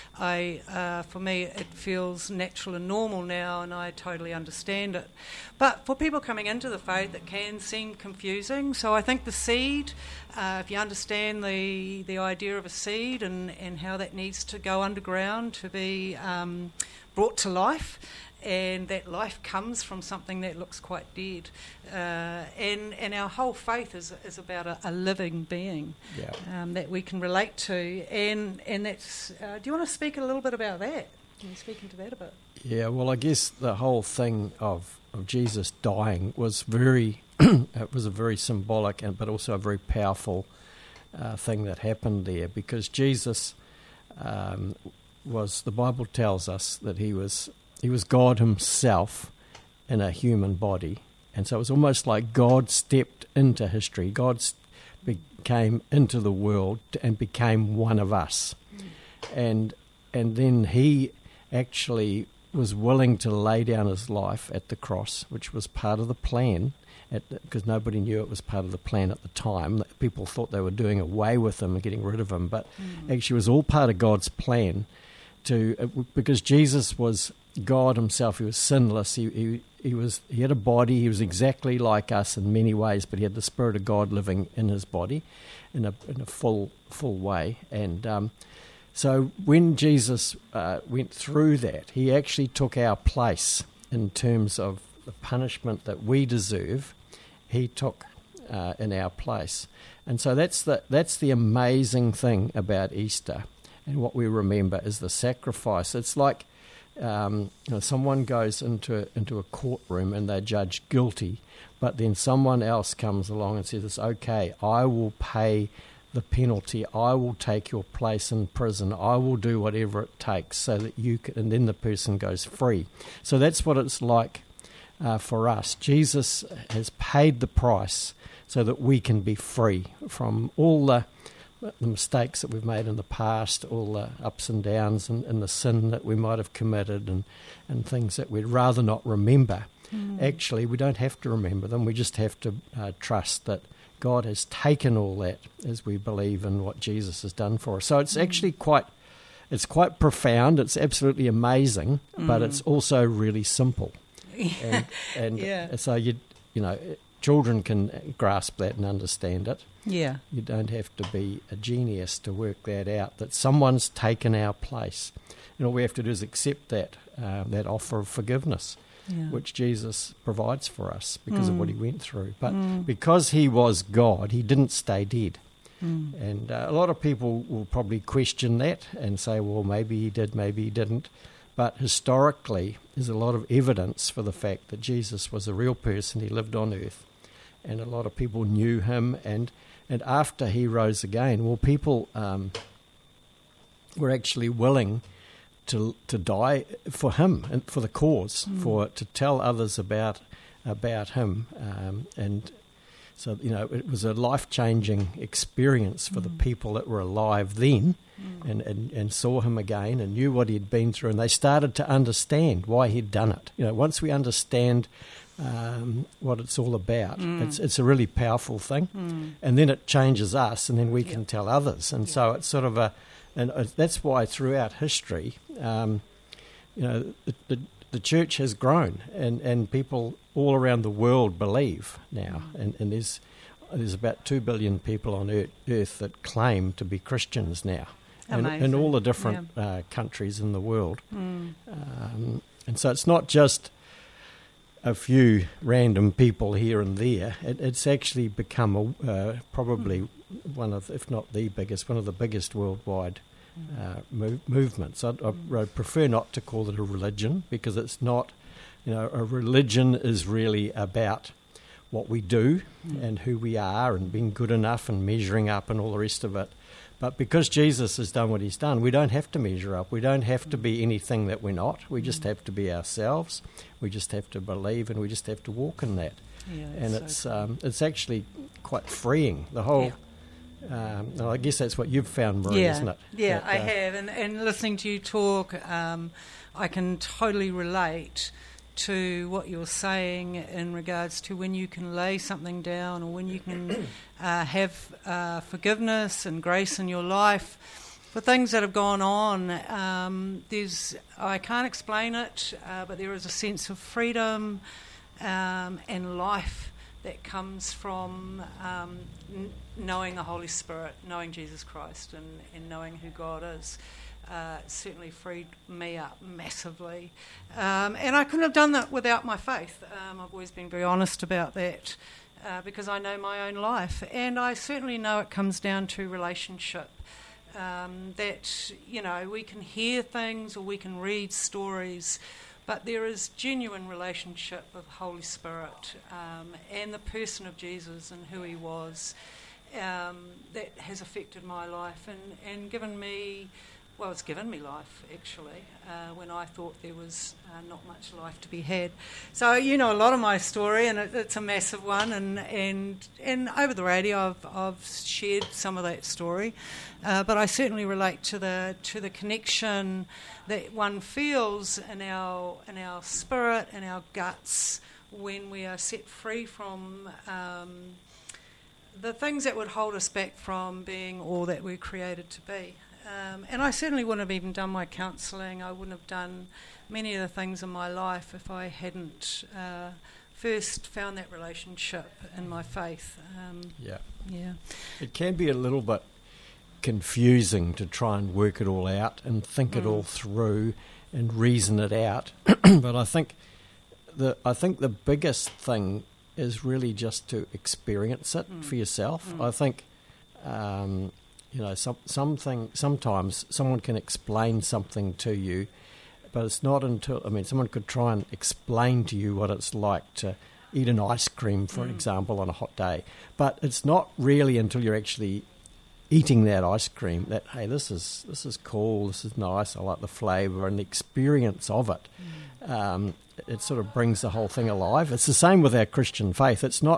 I, uh, for me, it feels natural and normal now, and I totally understand it. But for people coming into the faith, it can seem confusing. So I think the seed, uh, if you understand the the idea of a seed and, and how that needs to go underground to be um, brought to life, and that life comes from something that looks quite dead. Uh, and and our whole faith is is about a, a living being Yeah. um, that we can relate to. And and that's. Uh, do you want to speak a little bit about that? Can you speak into that a bit? Yeah, well, I guess the whole thing of, of Jesus dying was very, it was a very symbolic and but also a very powerful uh, thing that happened there, because Jesus um, was, the Bible tells us that he was he was God himself in a human body, and so it was almost like God stepped into history. God s- became into the world and became one of us, and and then he actually was willing to lay down his life at the cross, which was part of the plan, because nobody knew it was part of the plan at the time. People thought they were doing away with him and getting rid of him, but mm. actually it was all part of God's plan, to uh, because Jesus was God himself. He was sinless. He, he he was he had a body. He was exactly like us in many ways, but he had the Spirit of God living in his body in a in a full full way. And um, so when Jesus uh, went through that, he actually took our place in terms of the punishment that we deserve. He took uh, in our place, and so that's the that's the amazing thing about Easter, and what we remember is the sacrifice. It's like um, you know, someone goes into a, into a courtroom and they're judged guilty, but then someone else comes along and says, "It's okay, I will pay the penalty. I will take your place in prison. I will do whatever it takes so that you can," and then the person goes free. So that's what it's like uh, for us. Jesus has paid the price so that we can be free from all the, the mistakes that we've made in the past, all the ups and downs and, and the sin that we might have committed, and, and things that we'd rather not remember. Mm. Actually, we don't have to remember them. We just have to uh, trust that God has taken all that as we believe in what Jesus has done for us. So it's mm. actually quite, it's quite profound. It's absolutely amazing, mm. but it's also really simple. and and yeah. so you you know, children can grasp that and understand it. Yeah. You don't have to be a genius to work that out, that someone's taken our place. And all we have to do is accept that uh, that offer of forgiveness. Yeah. Which Jesus provides for us because mm. of what he went through. But mm. because he was God, he didn't stay dead. Mm. And uh, a lot of people will probably question that and say, well, maybe he did, maybe he didn't. But historically, there's a lot of evidence for the fact that Jesus was a real person. He lived on earth, and a lot of people knew him. And, and after he rose again, well, people um, were actually willing to to die for him and for the cause, mm. for to tell others about about him, um, and so you know it was a life changing experience for mm. the people that were alive then, mm. and, and and saw him again and knew what he'd been through, and they started to understand why he'd done it. You know, once we understand um, what it's all about, mm. it's it's a really powerful thing, mm. and then it changes us, and then we yep. can tell others, and yep. so it's sort of a. And that's why throughout history, um, you know, the, the, the church has grown, and, and people all around the world believe now. And, and there's there's about two billion people on earth, earth that claim to be Christians now, and in all the different yeah. uh, countries in the world. Mm. Um, and so it's not just a few random people here and there. It, it's actually become a, uh, probably mm. one of, if not the biggest, one of the biggest worldwide uh, move, movements. I, I, I prefer not to call it a religion, because it's not, you know, a religion is really about what we do mm. and who we are and being good enough and measuring up and all the rest of it. But because Jesus has done what he's done, we don't have to measure up. We don't have to be anything that we're not. We just have to be ourselves. We just have to believe, and we just have to walk in that. Yeah, and so it's cool. um, it's actually quite freeing. The whole, yeah. um, well, I guess that's what you've found, Marie, yeah. isn't it? Yeah, that, I uh, have. And, and listening to you talk, um, I can totally relate to what you were saying in regards to when you can lay something down or when you can uh, have uh, forgiveness and grace in your life for things that have gone on. Um, there's, I can't explain it, uh, but there is a sense of freedom um, and life that comes from um, n- knowing the Holy Spirit, knowing Jesus Christ, and, and knowing who God is. Uh, it certainly freed me up massively. Um, and I couldn't have done that without my faith. Um, I've always been very honest about that uh, because I know my own life. And I certainly know it comes down to relationship. Um, that, you know, we can hear things or we can read stories, but there is genuine relationship with Holy Spirit um, and the person of Jesus and who he was um, that has affected my life and, and given me... Well, it's given me life, actually, uh, when I thought there was uh, not much life to be had. So you know a lot of my story, and it, it's a massive one, and, and and over the radio I've, I've shared some of that story, uh, but I certainly relate to the to the connection that one feels in our in our spirit and our guts when we are set free from um, the things that would hold us back from being all that we're created to be. Um, and I certainly wouldn't have even done my counselling. I wouldn't have done many of the things in my life if I hadn't uh, first found that relationship in my faith. Um, Yeah. yeah. It can be a little bit confusing to try and work it all out and think it all through and reason it out. But I think the I think the biggest thing is really just to experience it Mm. for yourself. Mm. I think. Um, You know, some something. Sometimes someone can explain something to you, but it's not until I mean, someone could try and explain to you what it's like to eat an ice cream, for Mm. example, on a hot day. But it's not really until you're actually eating that ice cream that hey, this is this is cool, this is nice. I like the flavour and the experience of it. Mm. Um, it sort of brings the whole thing alive. It's the same with our Christian faith. It's not.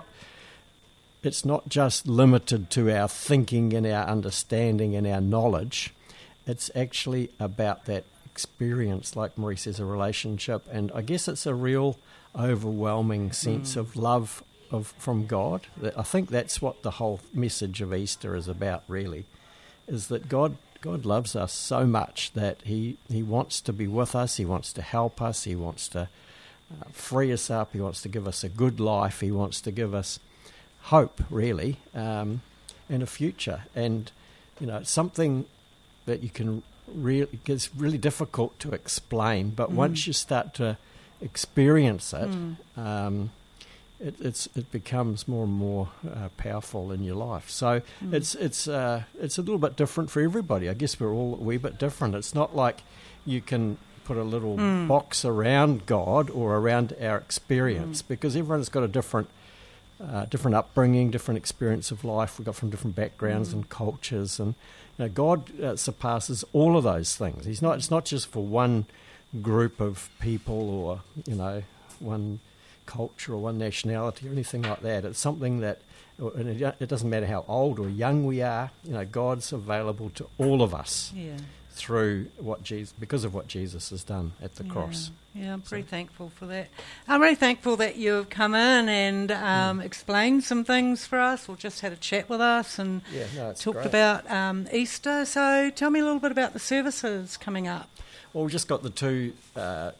It's not just limited to our thinking and our understanding and our knowledge. It's actually about that experience, like Marie says, a relationship. And I guess it's a real overwhelming sense Mm. of love of from God. I think that's what the whole message of Easter is about, really, is that God God loves us so much that he, he wants to be with us, he wants to help us, he wants to uh, free us up, he wants to give us a good life, he wants to give us hope, really, um, and a future. And, you know, it's something that you can really, it's really difficult to explain, but Mm. once you start to experience it, Mm. um, it it's it becomes more and more uh, powerful in your life. So Mm. it's it's uh, it's a little bit different for everybody. I guess we're all a wee bit different. It's not like you can put a little Mm. box around God or around our experience, Mm. because everyone's got a different Uh, different upbringing, different experience of life. We've got from different backgrounds Mm. and cultures, and you know, God uh, surpasses all of those things. He's not. It's not just for one group of people, or you know, one culture or one nationality or anything like that. It's something that, and it, it doesn't matter how old or young we are. You know, God's available to all of us Yeah. through what Jesus, because of what Jesus has done at the yeah. cross. Yeah, I'm pretty So- thankful for that. I'm really thankful that you've come in and um, Mm. explained some things for us, or just had a chat with us and Yeah, no, it's talked great. about um, Easter. So tell me a little bit about the services coming up. Well, we've just got the two uh,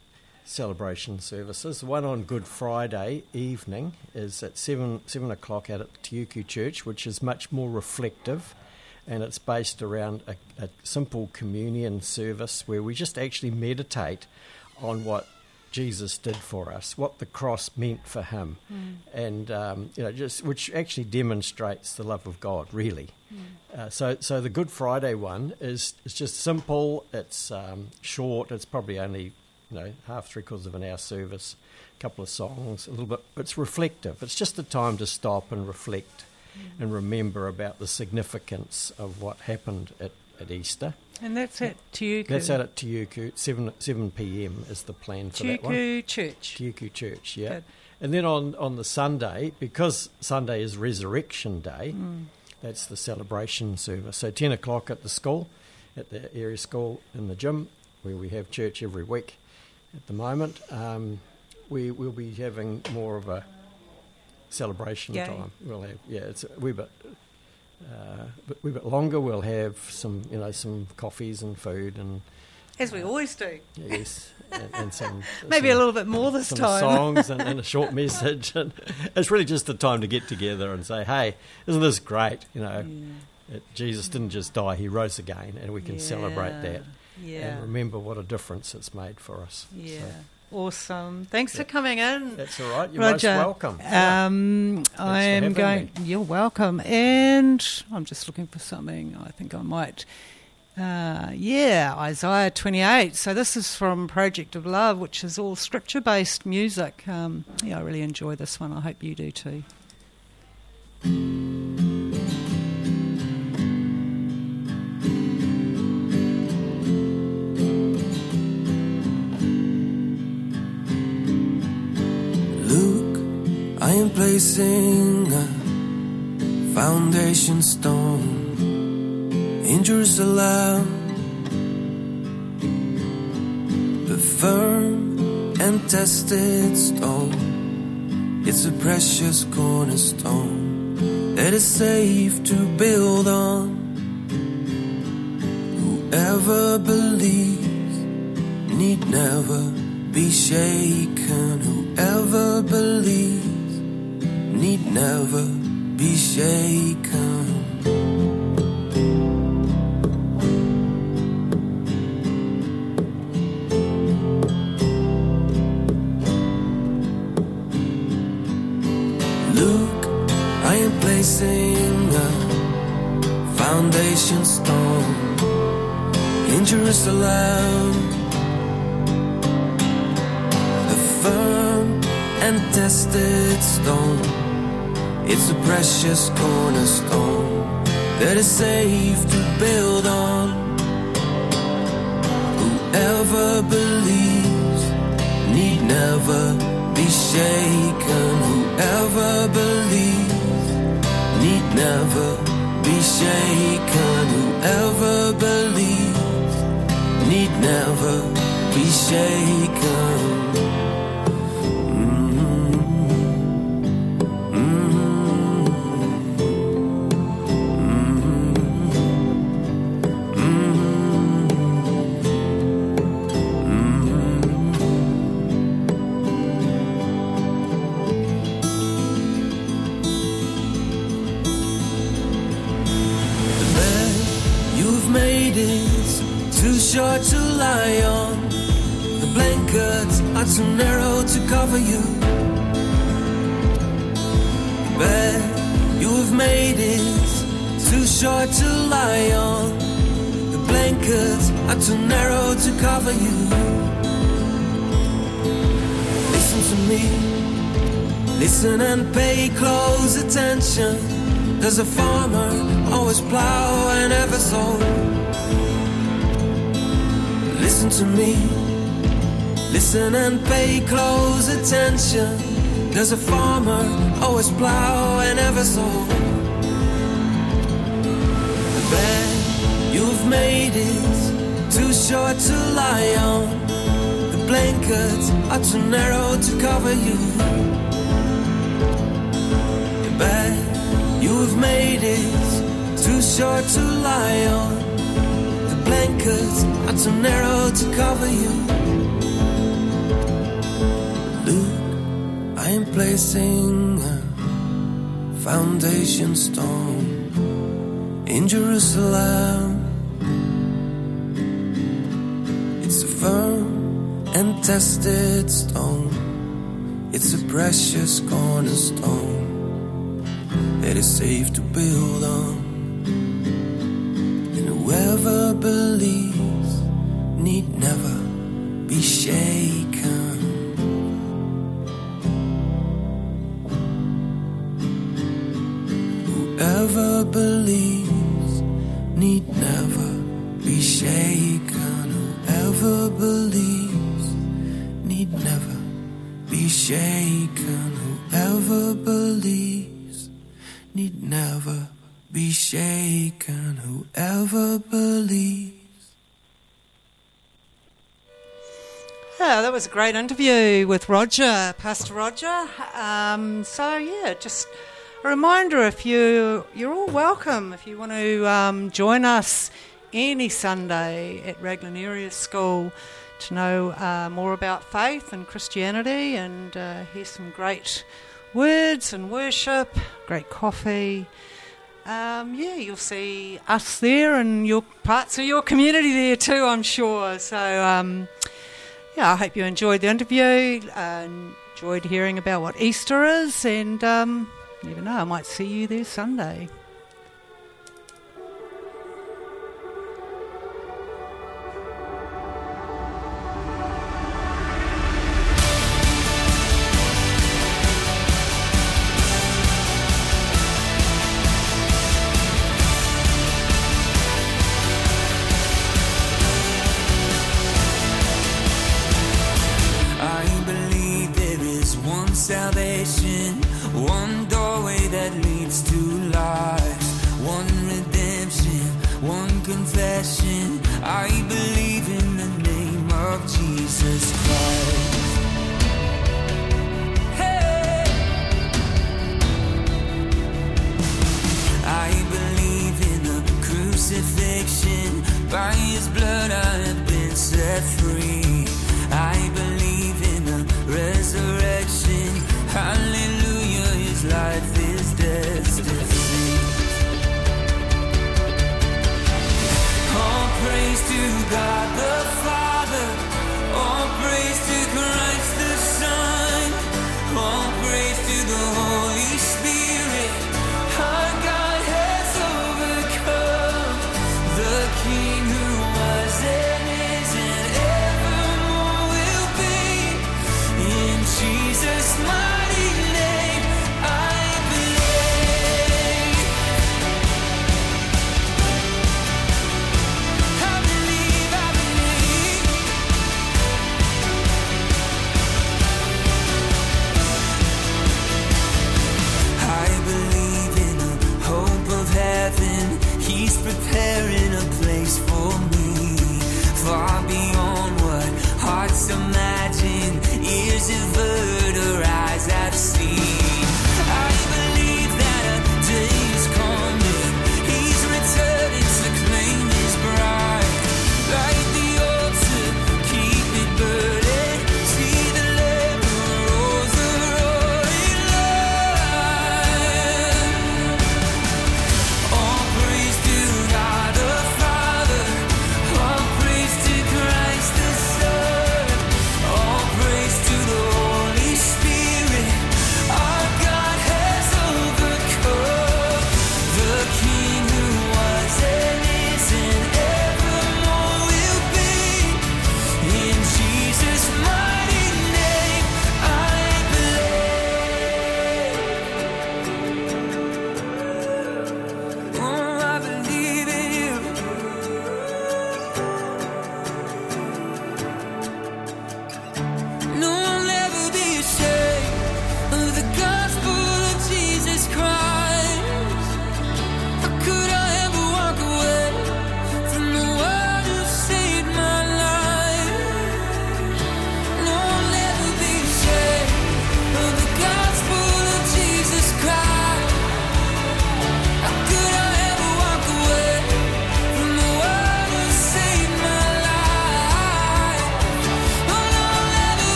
celebration services. The one on Good Friday evening is at seven seven o'clock out at Te Uku Church, which is much more reflective, and it's based around a, a simple communion service where we just actually meditate on what Jesus did for us, what the cross meant for him, Mm. and um, you know, just which actually demonstrates the love of God, really. Mm. Uh, so, so the Good Friday one is is just simple. It's um, short. It's probably only you know half, three quarters of an hour service, a couple of songs, a little bit. It's reflective. It's just a time to stop and reflect Mm. and remember about the significance of what happened at, at Easter. And that's at Te Uku. That's out at Te Uku. seven seven p.m. is the plan for Te that one. Uku Church. Te Uku Church, yeah. Good. And then on, on the Sunday, because Sunday is Resurrection Day, Mm. that's the celebration service. So ten o'clock at the school, at the area school in the gym, where we have church every week. at the moment. Um, we will be having more of a celebration Yay. time. We'll have yeah, it's a wee bit, uh, a wee bit longer. We'll have some you know some coffees and food and As we always do. yes, and, and some Maybe some, a little bit more this some time. songs and, and a short message. And it's really just the time to get together and say, hey, isn't this great? You know, Yeah. it, Jesus didn't just die; He rose again, and we can celebrate Yeah. that Yeah. and remember what a difference it's made for us. Yeah. So, Awesome. Thanks Yeah. for coming in. that's all right. You're Roger. most welcome. Yeah. Um, I for am having going. me. You're welcome. And I'm just looking for something. I think I might. Uh, yeah, Isaiah twenty-eight. So this is from Project of Love, which is all scripture-based music. Um, yeah, I really enjoy this one. I hope you do too. Look, I am placing a foundation stone in Jerusalem, a firm and tested stone. It's a precious cornerstone that is safe to build on. Whoever believes need never be shaken. Whoever believes need never be shaken. Look, I am placing a foundation stone in Jerusalem, a firm and tested stone. It's a precious cornerstone that is safe to build on. Whoever believes need never be shaken. Whoever believes need never be shaken. Whoever believes need never be shaken. Short to lie on. The blankets are too narrow to cover you. The bed you have made is too short to lie on. The blankets are too narrow to cover you. Listen to me, listen and pay close attention. There's a farmer always plow and ever sow. Listen to me, listen and pay close attention. There's a farmer, always plow and ever sow. The bed you've made is too short to lie on. The blankets are too narrow to cover you. The bed you've made is too short to lie on. Blankets are too narrow to cover you. Look, I am placing a foundation stone in Jerusalem. It's a firm and tested stone. It's a precious cornerstone that is safe to build on. Whoever believes need never be shaken. Whoever believes need never be shaken. Whoever believes need never be shaken. Whoever believes need never be shaken. Whoever believes. Yeah, that was a great interview with Roger, Pastor Roger. Um, so yeah, just a reminder: if you you're all welcome if you want to um, join us any Sunday at Raglan Area School to know uh, more about faith and Christianity and uh, hear some great words and worship, great coffee. Um, yeah, you'll see us there and your parts of your community there too, I'm sure. So. Um, Yeah, I hope you enjoyed the interview, uh, enjoyed hearing about what Easter is, and um, you never know, I might see you there Sunday. Salvation, one doorway that leads to life, one redemption, one confession. I believe in the name of Jesus Christ. Hey! I believe in the crucifixion. By His blood I have been set free. I believe in the resurrection. Hallelujah, His life is death's defeat. All praise to God the Father. All praise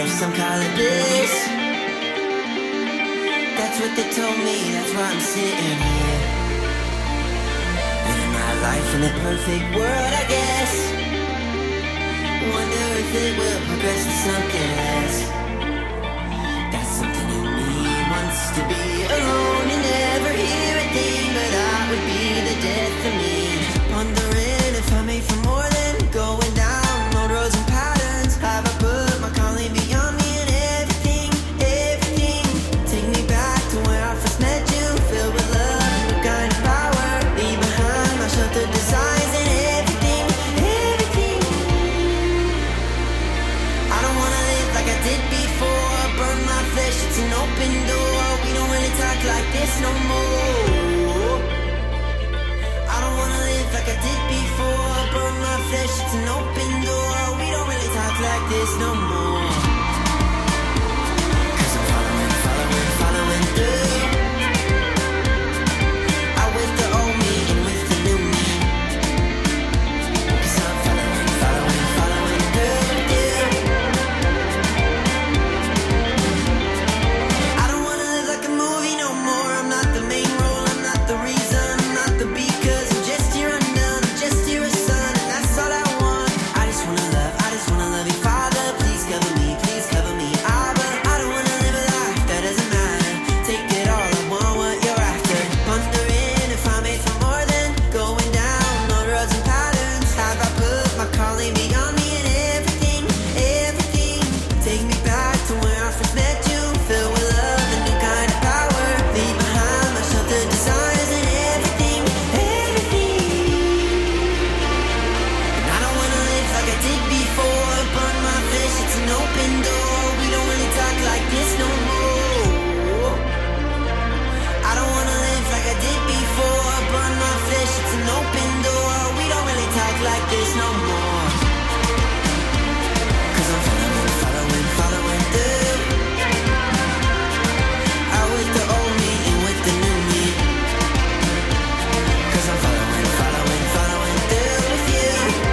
of some kind of bliss. That's what they told me, that's why I'm sitting here. Living my life in a perfect world, I guess. Wonder if it will progress to something less. That's something in me wants to be alone and never hear a thing, but that would be the death of me. Wondering if I'm made for more than going down old roads and patterns. Have I put my calling beyond me and everything, everything? Take me back to where I first met you, filled with love and a kind of power. Leave behind my sheltered designs and everything, everything. I don't wanna live like I did before. Burn my flesh, it's an open door. We don't really talk like this no more. I don't wanna live like I did before. Burn my flesh, it's an open door. We don't really talk like this no more. Cause I'm following, following, following through. Out with the old me and with the new me. Cause I'm following, following, following through with you. I don't wanna live like a movie no more. I'm not the main role, I'm not the reason, I'm not the beat. Cause I'm just your undone, I'm just your son, and that's all I want. I just wanna love, I just wanna love you, Father. Please cover me, please cover me, Abba. I don't wanna live a life that doesn't matter. Take it all, I want what you're after. Wondering if I'm made for more than going down old roads and patterns. Have I put my calling beyond me and everything, everything? Take me back to where I first met you, filled with love and new kind of power. Leave behind my sheltered desires and everything, everything. And I don't wanna live like I did before. Burn my flesh, it's an open door. We don't really talk like this no more. I don't wanna live like I did before. Burn my flesh, it's an open door. We don't really talk like this no more. Cause I'm following, following, following through. Out with the old me and with the new me. Cause I'm following, following, following through with you.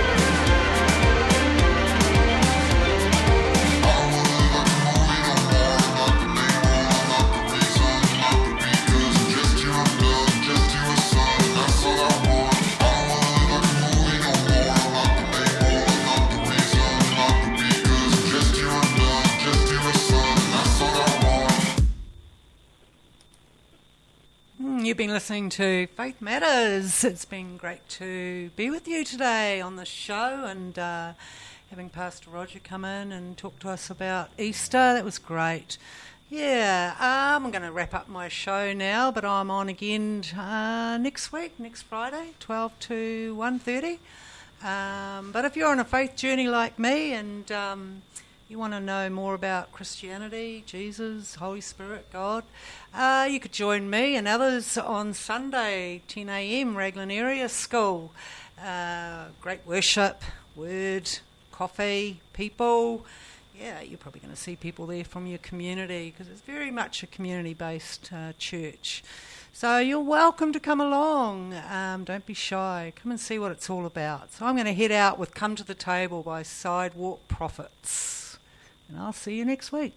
Mm, You've been listening to Faith Matters. It's been great to be with you today on the show and uh, having Pastor Roger come in and talk to us about Easter. That was great. Yeah, um, I'm going to wrap up my show now, but I'm on again uh, next week, next Friday, twelve to one thirty. Um, but if you're on a faith journey like me and um, you want to know more about Christianity, Jesus, Holy Spirit, God, uh, you could join me and others on Sunday, ten a.m, Raglan Area School. Uh, great worship, word, coffee, people. Yeah, you're probably going to see people there from your community because it's very much a community-based uh, church. So you're welcome to come along. Um, don't be shy. Come and see what it's all about. So I'm going to head out with Come to the Table by Sidewalk Prophets. And I'll see you next week.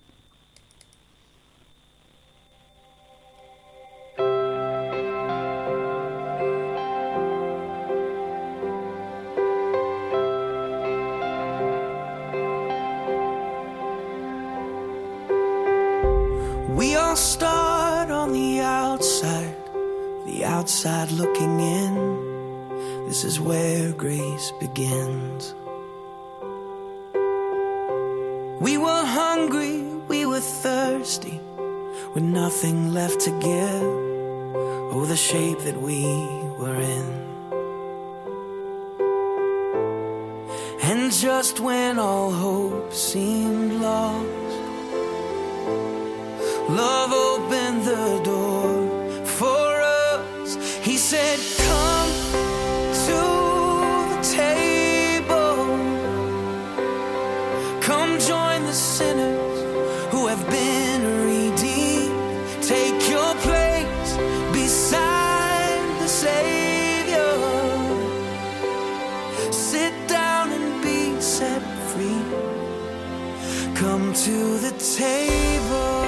We all start on the outside, the outside looking in. This is where grace begins. We were hungry, we were thirsty, with nothing left to give. Oh, the shape that we were in. And just when all hope seemed lost, love opened the door for us. He said, come to the table. Come join the sinners who have been redeemed. Take your place beside the Savior. Sit down and be set free. Come to the table.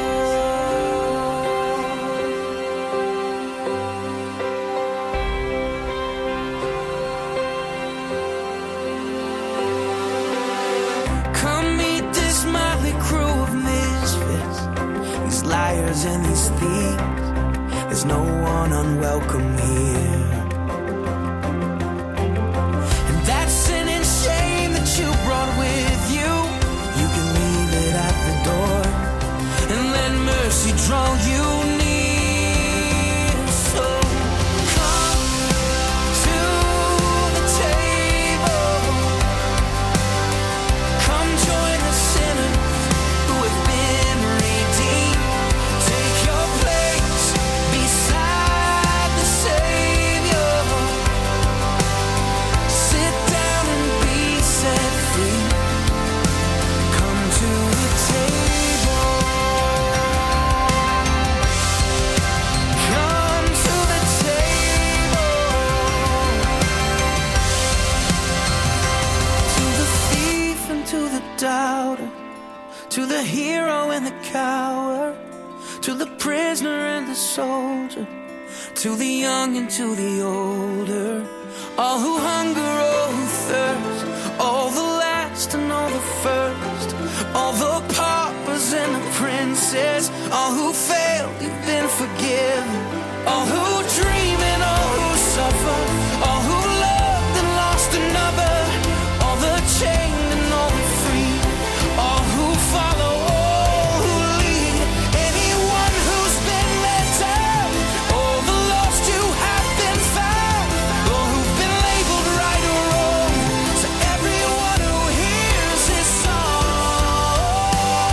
Come meet this motley crew of misfits, these liars and these thieves. There's no one unwelcome here. And that sin and shame that you brought with you, you can leave it at the door and let mercy draw you near. So come to the table. Come join the sinners who have been redeemed. Take your place beside the Savior. Sit down and be set free. Come to the table. Come to the table. To the thief and to the doubter, to the hero and the coward, to the prisoner and the soldier, to the young and to the older, all who hunger, all who thirst, all the last and all the first, all the paupers and the princes, all who failed, you've been forgiven, all who dream and all who suffer, all who loved and lost another, all the chained and all the free, all who follow, all who lead, anyone who's been let down, all the lost you have been found, all who've been labeled right or wrong, to everyone who hears this song.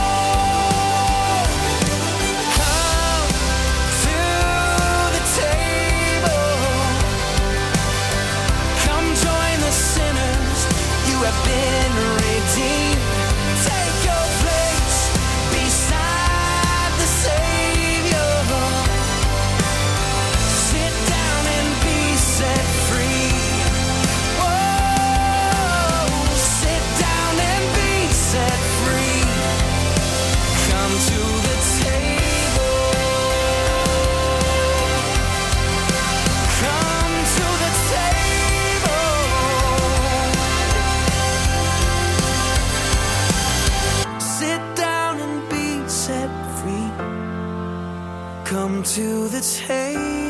Come to the table. Come join the sinners, you have been redeemed. Take your place beside the Savior. Sit down and be set free. Whoa, sit down and be set free. Come to the table. Come to the table. Sit down and be set free. Come to the table.